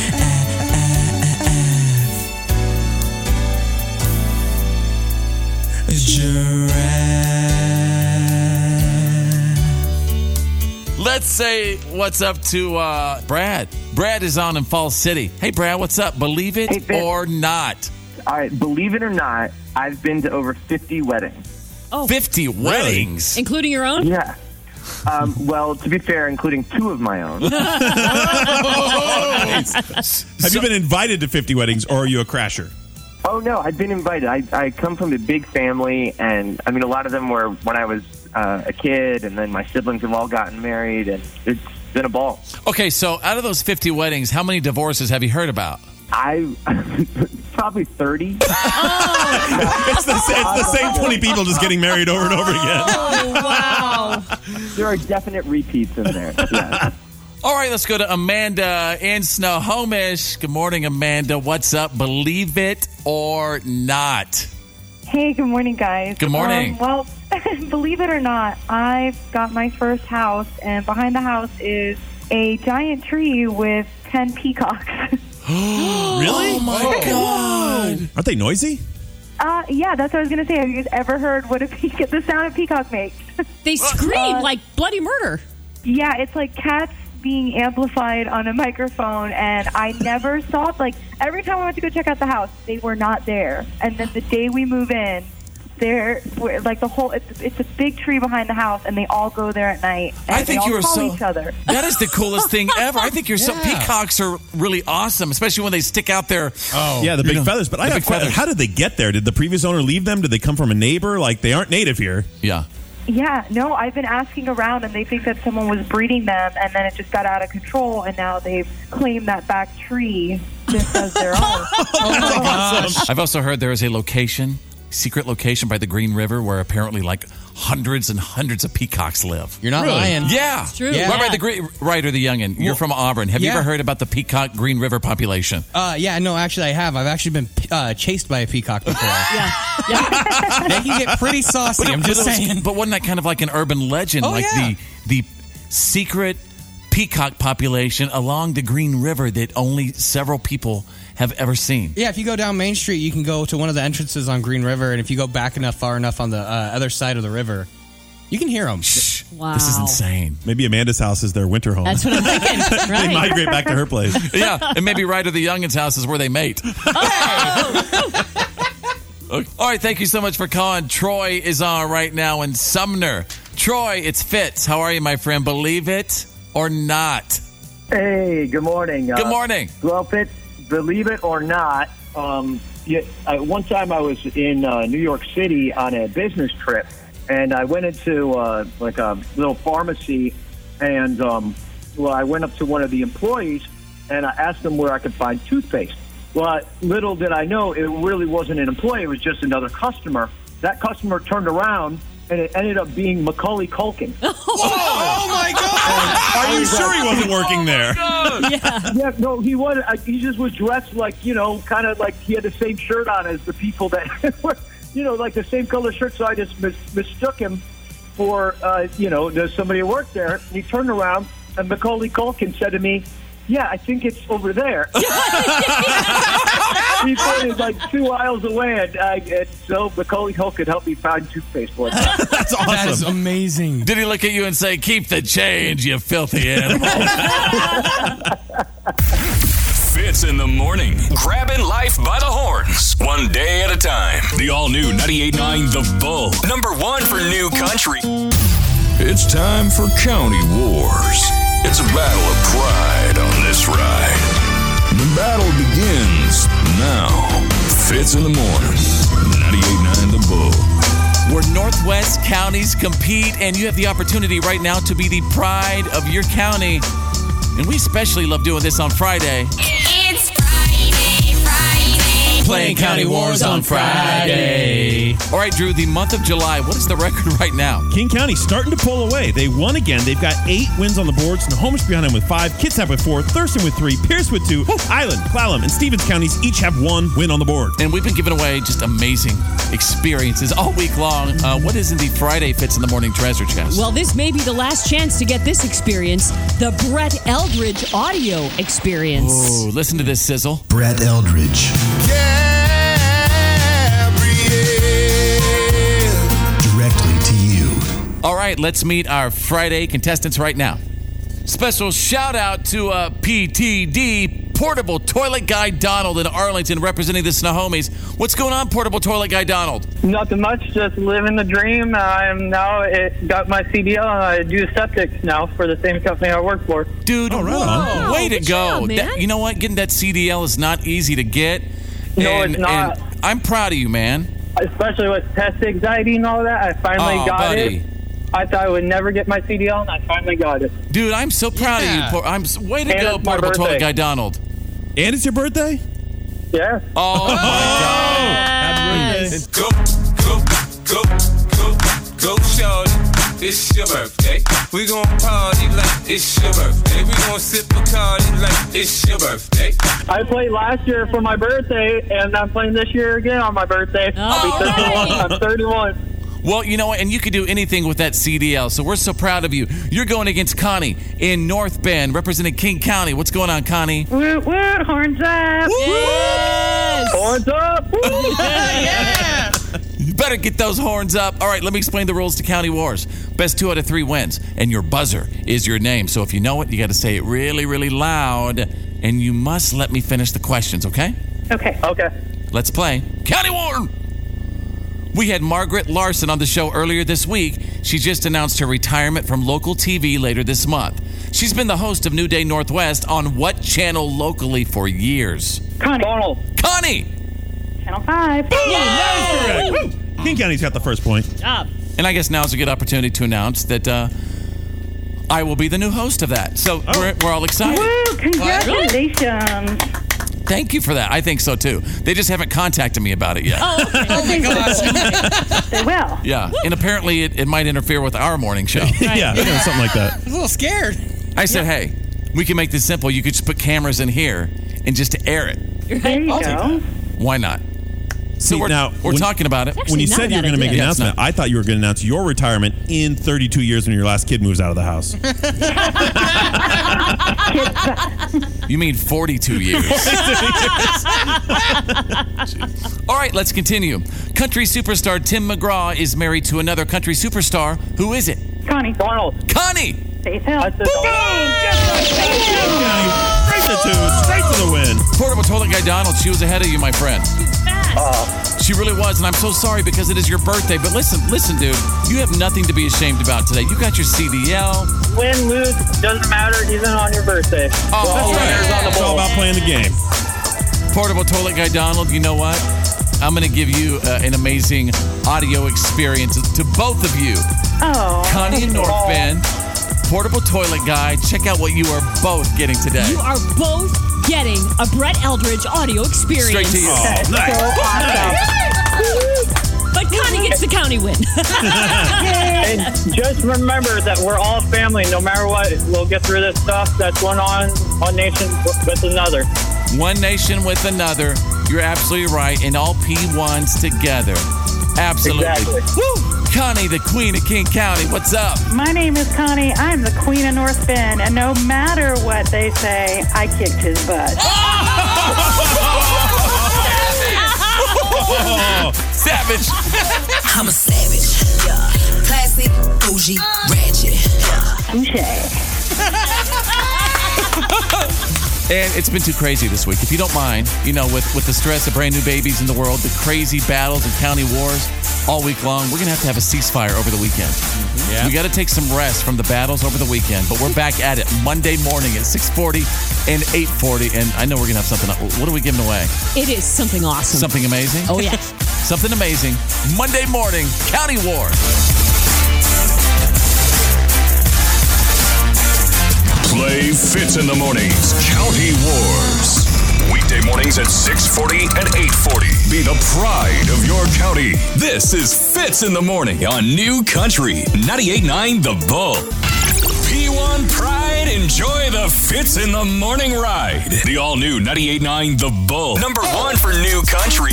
D: Giraffe.
C: Let's say what's up to Brad. Brad is on in Falls City. Hey, Brad, what's up? Believe it
V: Hey, Fitz.
C: or not?
V: All right, believe it or not, I've been to over 50 weddings.
F: Oh,
C: 50 weddings.
F: including your own?
V: Yeah. Well, to be fair, including 2 of my own.
E: Have you been invited to 50 weddings, or are you a crasher?
V: Oh, no, I've been invited. I come from a big family, and, I mean, a lot of them were when I was a kid, and then my siblings have all gotten married, and it's been a ball.
C: Okay, so out of those 50 weddings, how many divorces have you heard about?
V: Probably 30.
E: It's the same 20 people just getting married over and over again.
F: Oh, wow.
V: There are definite repeats in there. Yeah.
C: All right, let's go to Amanda in Snohomish. Good morning, Amanda. What's up? Believe it or not?
H: Hey, good morning, guys.
C: Good morning.
H: Well, believe it or not, I've got my first house, and behind the house is a giant tree with 10 peacocks.
E: Really?
C: Oh, my God.
E: Aren't they noisy?
H: Yeah, that's what I was going to say. Have you guys ever heard what the sound a peacock makes?
F: They scream like bloody murder.
H: Yeah, it's like cats being amplified on a microphone, and I never saw it. Like, every time I went to go check out the house, they were not there. And then the day we move in, they're like it's a big tree behind the house, and they all go there at night. And
C: I think
H: they all
C: you are
H: call
C: so.
H: each other.
C: That is the coolest thing ever. I think you're so. Peacocks are really awesome, especially when they stick out their.
E: Oh, yeah, the big feathers. But I got feathers. How did they get there? Did the previous owner leave them? Did they come from a neighbor? Like, they aren't native here.
C: Yeah.
H: Yeah, no, I've been asking around, and they think that someone was breeding them, and then it just got out of control, and now they've claimed that back tree just as their own.
C: Oh my gosh. I've also heard there is a secret location by the Green River where apparently like hundreds and hundreds of peacocks live.
G: You're not lying.
C: Yeah.
G: It's true.
C: Yeah. Right, or the youngin'. You're from Auburn. Have you ever heard about the peacock Green River population?
G: Yeah, no, actually I have. I've actually been chased by a peacock before.
F: Yeah.
G: They can get pretty saucy, I'm just saying.
C: But wasn't that kind of like an urban legend?
G: Oh,
C: like
G: yeah.
C: the secret peacock population along the Green River that only several people have ever seen.
G: Yeah, if you go down Main Street, you can go to one of the entrances on Green River, and if you go back far enough on the other side of the river, you can hear them.
F: Wow.
C: This is insane.
E: Maybe Amanda's house is their winter home.
F: That's what I'm thinking. Right.
E: They migrate back to her place.
C: Yeah, and maybe Ryder the Youngin's house is where they mate. Okay. All right, thank you so much for calling. Troy is on right now in Sumner. Troy, it's Fitz. How are you, my friend? Believe it or not?
N: Hey, good morning.
C: Good morning.
N: Well, Fitz, believe it or not, one time I was in New York City on a business trip, and I went into like a little pharmacy, and I went up to one of the employees, and I asked them where I could find toothpaste. Well, little did I know, it really wasn't an employee, it was just another customer. That customer turned around, and it ended up being Macaulay Culkin.
E: Oh my God! Are you sure he wasn't working there?
N: Yeah, no, he was. He just was dressed like, kind of like he had the same shirt on as the people that were, like the same color shirt. So I just mistook him for, somebody who worked there. He turned around, and Macaulay Culkin said to me, "Yeah, I think it's over there." He pointed like 2 aisles away, and so Macaulay Culkin helped me find toothpaste for him.
E: That's awesome.
G: That is amazing.
C: Did he look at you and say, "Keep the change, you filthy animal"?
A: Fitz in the morning. Grabbing life by the horns. One day at a time. The all-new 98.9 The Bull. #1 for new country. It's time for County Wars. It's a battle of pride on this ride. The battle begins now. Fitz in the morning. 98.9 The Bull.
C: Where Northwest counties compete, and you have the opportunity right now to be the pride of your county. And we especially love doing this on Friday.
U: It's Friday.
C: Playing County Wars on Friday. All right, Drew, the month of July, what is the record right now?
E: King County starting to pull away. They won again. They've got 8 wins on the board. Snohomish behind them with 5. Kitsap with 4. Thurston with 3. Pierce with 2. Island, Clallam, and Stevens counties each have 1 win on the board.
C: And we've been giving away just amazing experiences all week long. What is in the Friday Fitz in the Morning treasure chest?
F: Well, this may be the last chance to get this experience, the Brett Eldridge audio experience.
C: Oh, listen to this sizzle.
K: Brett Eldridge. Directly to you.
C: All right, let's meet our Friday contestants right now. Special shout out to PTD, Portable Toilet Guy Donald in Arlington, representing the Snohomies. What's going on, Portable Toilet Guy Donald?
W: Nothing much, just living the dream. I'm now got my CDL, and I do septics now for the same company I work for.
C: Dude,
W: right
C: way to
W: Good
C: go.
W: job, man.
C: You know what? Getting that CDL is not easy to get.
W: No, it's not.
C: And I'm proud of you, man.
W: Especially with test anxiety and all that, I finally got
C: buddy.
W: it. I thought I would never get my CDL, and I finally got it.
C: Dude, I'm so proud of you. Way to go,
W: it's my
C: Portable Toilet
W: birthday.
C: Guy Donald.
E: And it's your birthday?
W: Yeah.
C: Oh, my God.
A: Go, go, go, go, go, shorty.
J: it's your birthday. We gon' party like it's your birthday. We gon' sip Bacardi like it's your birthday.
W: I played last year for my birthday, and I'm playing this year again on my birthday. I'll be 31. I'm 31.
C: Well, you know what? And you can do anything with that CDL. So we're so proud of you. You're going against Connie in North Bend, representing King County. What's going on, Connie?
H: Woot, woot, horns up.
F: Yes!
W: Horns up.
G: Yeah.
C: You better get those horns up. All right, let me explain the rules to County Wars. Best 2 out of 3 wins. And your buzzer is your name. So if you know it, you got to say it really, really loud. And you must let me finish the questions, okay?
H: Okay.
W: Okay.
C: Let's play County War. We had Margaret Larson on the show earlier this week. She just announced her retirement from local TV later this month. She's been the host of New Day Northwest on what channel locally for years?
H: Connie.
C: Connie!
H: Channel 5.
E: King County's got the first point.
F: Job.
C: And I guess now's a good opportunity to announce that I will be the new host of that. So we're all excited.
H: Woo, congratulations.
C: Thank you for that. I think so, too. They just haven't contacted me about it yet.
F: Oh, okay.
G: Oh my gosh.
H: They will.
C: Yeah, and apparently it might interfere with our morning show.
E: Yeah, something like that.
G: I was a little scared.
C: I said, hey, we can make this simple. You could just put cameras in here and just air it.
H: There you go.
C: Why not? So
E: See,
C: we're
E: now,
C: talking about it.
E: When you
F: not
E: said
F: a
E: you were
F: bad
E: going to make an
F: idea.
E: announcement, I thought you were going to announce your retirement in 32 years when your last kid moves out of the house.
C: You mean 42 years. All right, let's continue. Country superstar Tim McGraw is married to another country superstar. Who is it?
H: Connie.
C: Connie!
H: Faith Hill.
E: Straight to the win.
C: Portable toilet guy Donald, she was ahead of you, my friend. She really was, and I'm so sorry because it is your birthday. But listen, dude, you have nothing to be ashamed about today. You got your CDL.
W: Win, lose, doesn't matter, even on your birthday.
C: Oh,
W: All winners on the
E: It's all
W: bowl.
E: about playing the game.
C: Portable toilet guy Donald, you know what? I'm going to give you an amazing audio experience to both of you.
H: Oh.
C: Connie in North Bend, portable toilet guy. Check out what you are both getting today.
F: You are both getting a Brett Eldridge audio experience.
C: Straight to you.
E: Oh, nice.
F: But Connie gets the county win.
W: And just remember that we're all family. No matter what, we'll get through this stuff. That's one nation with another.
C: One nation with another. You're absolutely right. And all P1s together. Absolutely.
W: Exactly.
C: Woo! Connie, the queen of King County. What's up?
H: My name is Connie. I'm the queen of North Bend, and no matter what they say, I kicked his butt.
C: Savage.
M: I'm a savage. Yeah. Classic, bougie, ratchet.
C: And it's been too crazy this week. If you don't mind, with the stress of brand new babies in the world, the crazy battles and county wars all week long, we're going to have a ceasefire over the weekend. Mm-hmm. Yeah. We got to take some rest from the battles over the weekend, but we're back at it Monday morning at 6:40 and 8:40, and I know we're going to have something. What are we giving away?
F: It is something awesome.
C: Something amazing?
F: Oh, yeah.
C: Something amazing. Monday morning, County War.
A: Play Fitz in the Mornings, County Wars. Weekday mornings at 6:40 and 8:40. Be the pride of your county. This is Fitz in the Morning on New Country 98.9 The Bull. P1 Pride, enjoy the Fitz in the Morning ride. The all-new 98.9 The Bull. Number 1 for New Country.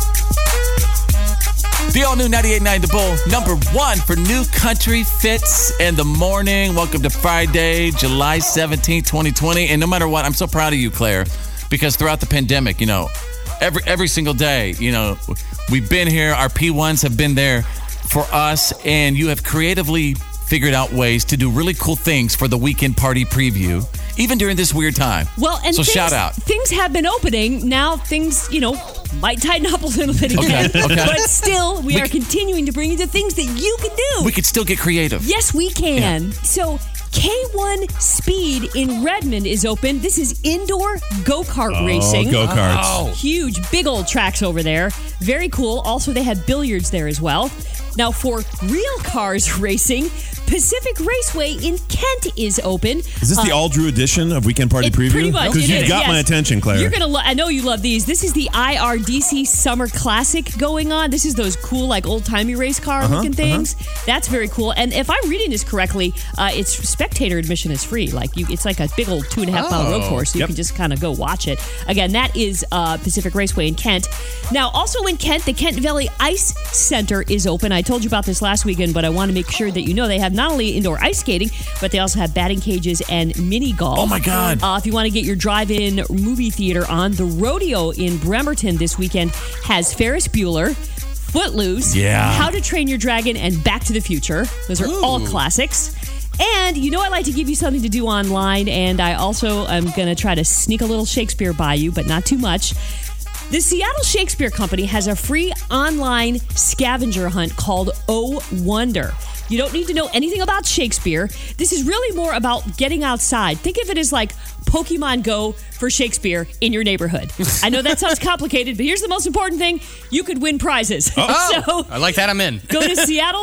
C: The all-new 98.9 The Bull, number 1 for New Country Fitz in the Morning. Welcome to Friday, July 17th, 2020. And no matter what, I'm so proud of you, Claire, because throughout the pandemic, every single day, we've been here. Our P1s have been there for us, and you have creatively figured out ways to do really cool things for the weekend party preview, even during this weird time.
F: Well, and
C: so shout out.
F: Things have been opening. Now things, might tighten up a little bit again.
C: Okay.
F: But still, we are continuing to bring you the things that you can do.
C: We could still get creative.
F: Yes, we can.
C: Yeah.
F: So K1 Speed in Redmond is open. This is indoor go-kart racing.
E: Go-karts.
C: Oh.
F: Huge, big old tracks over there. Very cool. Also, they have billiards there as well. Now, for real cars racing, Pacific Raceway in Kent is open.
E: Is this the all Drew edition of Weekend Party Preview?
F: Pretty much.
E: Because
F: it
E: you've
F: is,
E: got my
F: yes.
E: attention, Claire.
F: You're gonna. I know you love these. This is the IRDC Summer Classic going on. This is those cool, like old timey race car looking things. That's very cool. And if I'm reading this correctly, it's spectator admission is free. Like it's like a big old 2.5 mile road course. So you can just kind of go watch it. Again, that is Pacific Raceway in Kent. Now, also in Kent, the Kent Valley Ice Center is open. I told you about this last weekend, but I want to make sure that you know they have not only indoor ice skating, but they also have batting cages and mini golf.
C: Oh, my God.
F: If you want to get your drive-in movie theater on, the Rodeo in Bremerton this weekend has Ferris Bueller, Footloose,
C: Yeah.
F: How to Train Your Dragon, and Back to the Future. Those are all classics. And you know I like to give you something to do online, and I also am going to try to sneak a little Shakespeare by you, but not too much. The Seattle Shakespeare Company has a free online scavenger hunt called Oh Wonder. You don't need to know anything about Shakespeare. This is really more about getting outside. Think of it as like Pokemon Go for Shakespeare in your neighborhood. I know that sounds complicated, but here's the most important thing. You could win prizes. So
G: I like that. I'm in.
F: go to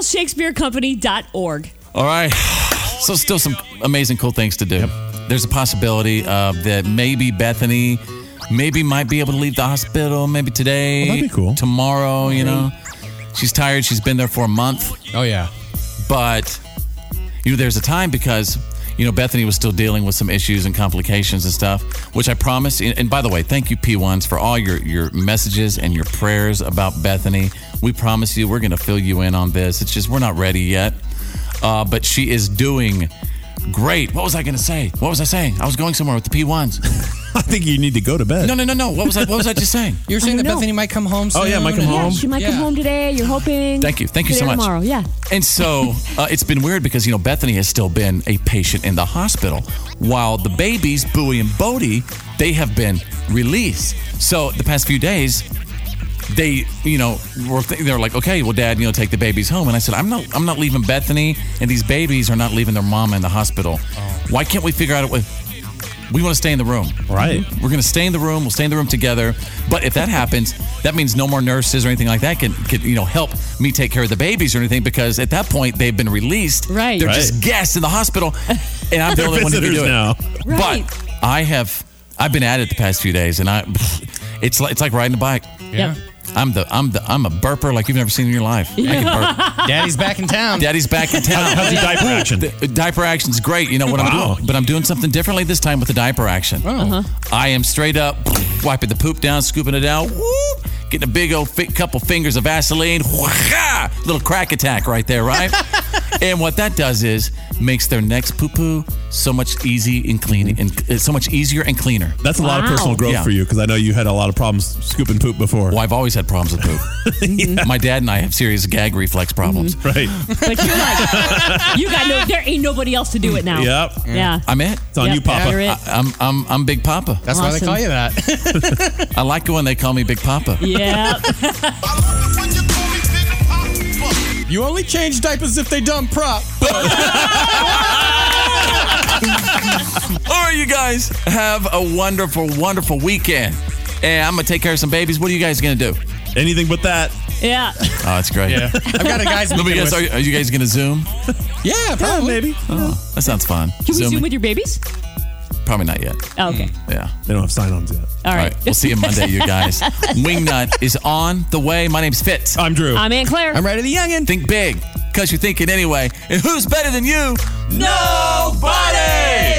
F: seattleshakespearecompany.org.
C: All right. So still some amazing, cool things to do. There's a possibility that maybe Bethany might be able to leave the hospital maybe today.
E: that'd be cool.
C: Tomorrow, you know. She's tired. She's been there for a month.
G: Oh, yeah.
C: But, there's a time because, Bethany was still dealing with some issues and complications and stuff, which I promise. And by the way, thank you, P1s, for all your messages and your prayers about Bethany. We promise you we're going to fill you in on this. It's just we're not ready yet. But she is doing great. What was I going to say? What was I saying? I was going somewhere with the P1s.
E: I think you need to go to bed.
C: No. What was I just saying?
G: You were saying that Bethany might come home soon.
E: Oh, yeah, might come home.
F: She might come home today. You're hoping.
C: Thank you so much.
F: Tomorrow, yeah.
C: And so it's been weird because, Bethany has still been a patient in the hospital while the babies, Bowie and Bodie, they have been released. So the past few days, they, they're like, okay, well, Dad, take the babies home. And I said, I'm not leaving Bethany, and these babies are not leaving their mama in the hospital. Why can't we figure out a way? We want to stay in the room.
E: Right.
C: We're going to stay in the room. We'll stay in the room together. But if that happens, that means no more nurses or anything like that can help me take care of the babies or anything, because at that point they've been released.
F: Right.
C: They're just guests in the hospital, and I'm the only one who can do it
E: now.
F: Right.
C: But I've been at it the past few days, and it's like riding a bike.
G: Yeah.
C: I'm a burper like you've never seen in your life. I can burp.
G: Daddy's back in town.
C: Daddy's back in town.
E: How's your diaper action?
C: The diaper action's great. You know what I'm doing? But I'm doing something differently this time with the diaper action. I am straight up wiping the poop down, scooping it out, whoop, getting a big old couple fingers of Vaseline, little crack attack right there, right? And what that does is makes their next poo-poo so much easy and clean, and so much easier and cleaner.
E: That's a lot of personal growth for you, because I know you had a lot of problems scooping poop before.
C: Well, I've always had problems with poop. My dad and I have serious gag reflex problems.
E: Right.
F: But you're like, there ain't nobody else to do it now.
E: Yep.
F: Yeah.
C: I'm it.
E: It's on you, Papa.
F: Yeah, you're it.
C: I'm Big Papa.
G: That's why they call you that.
C: I like it when they call me Big Papa.
F: Yeah.
G: You only change diapers if they dump prop.
C: All right, you guys have a wonderful, wonderful weekend. And I'm going to take care of some babies. What are you guys going to do?
E: Anything but that.
F: Yeah.
C: Oh, that's great.
G: Yeah. I've got a guy's
C: Let me guess, are you guys going to Zoom?
G: Yeah, probably.
E: Maybe.
C: Oh, that sounds fun.
F: Can we Zoom with your babies?
C: Probably not yet.
F: Oh, okay.
C: Yeah.
E: They don't have sign-ons yet.
F: All right.
C: We'll see you Monday, you guys. Wingnut is on the way. My name's Fitz.
E: I'm Drew.
F: I'm Aunt Claire.
G: I'm Ready the Youngin'.
C: Think big, because you're thinking anyway. And who's better than you? Nobody!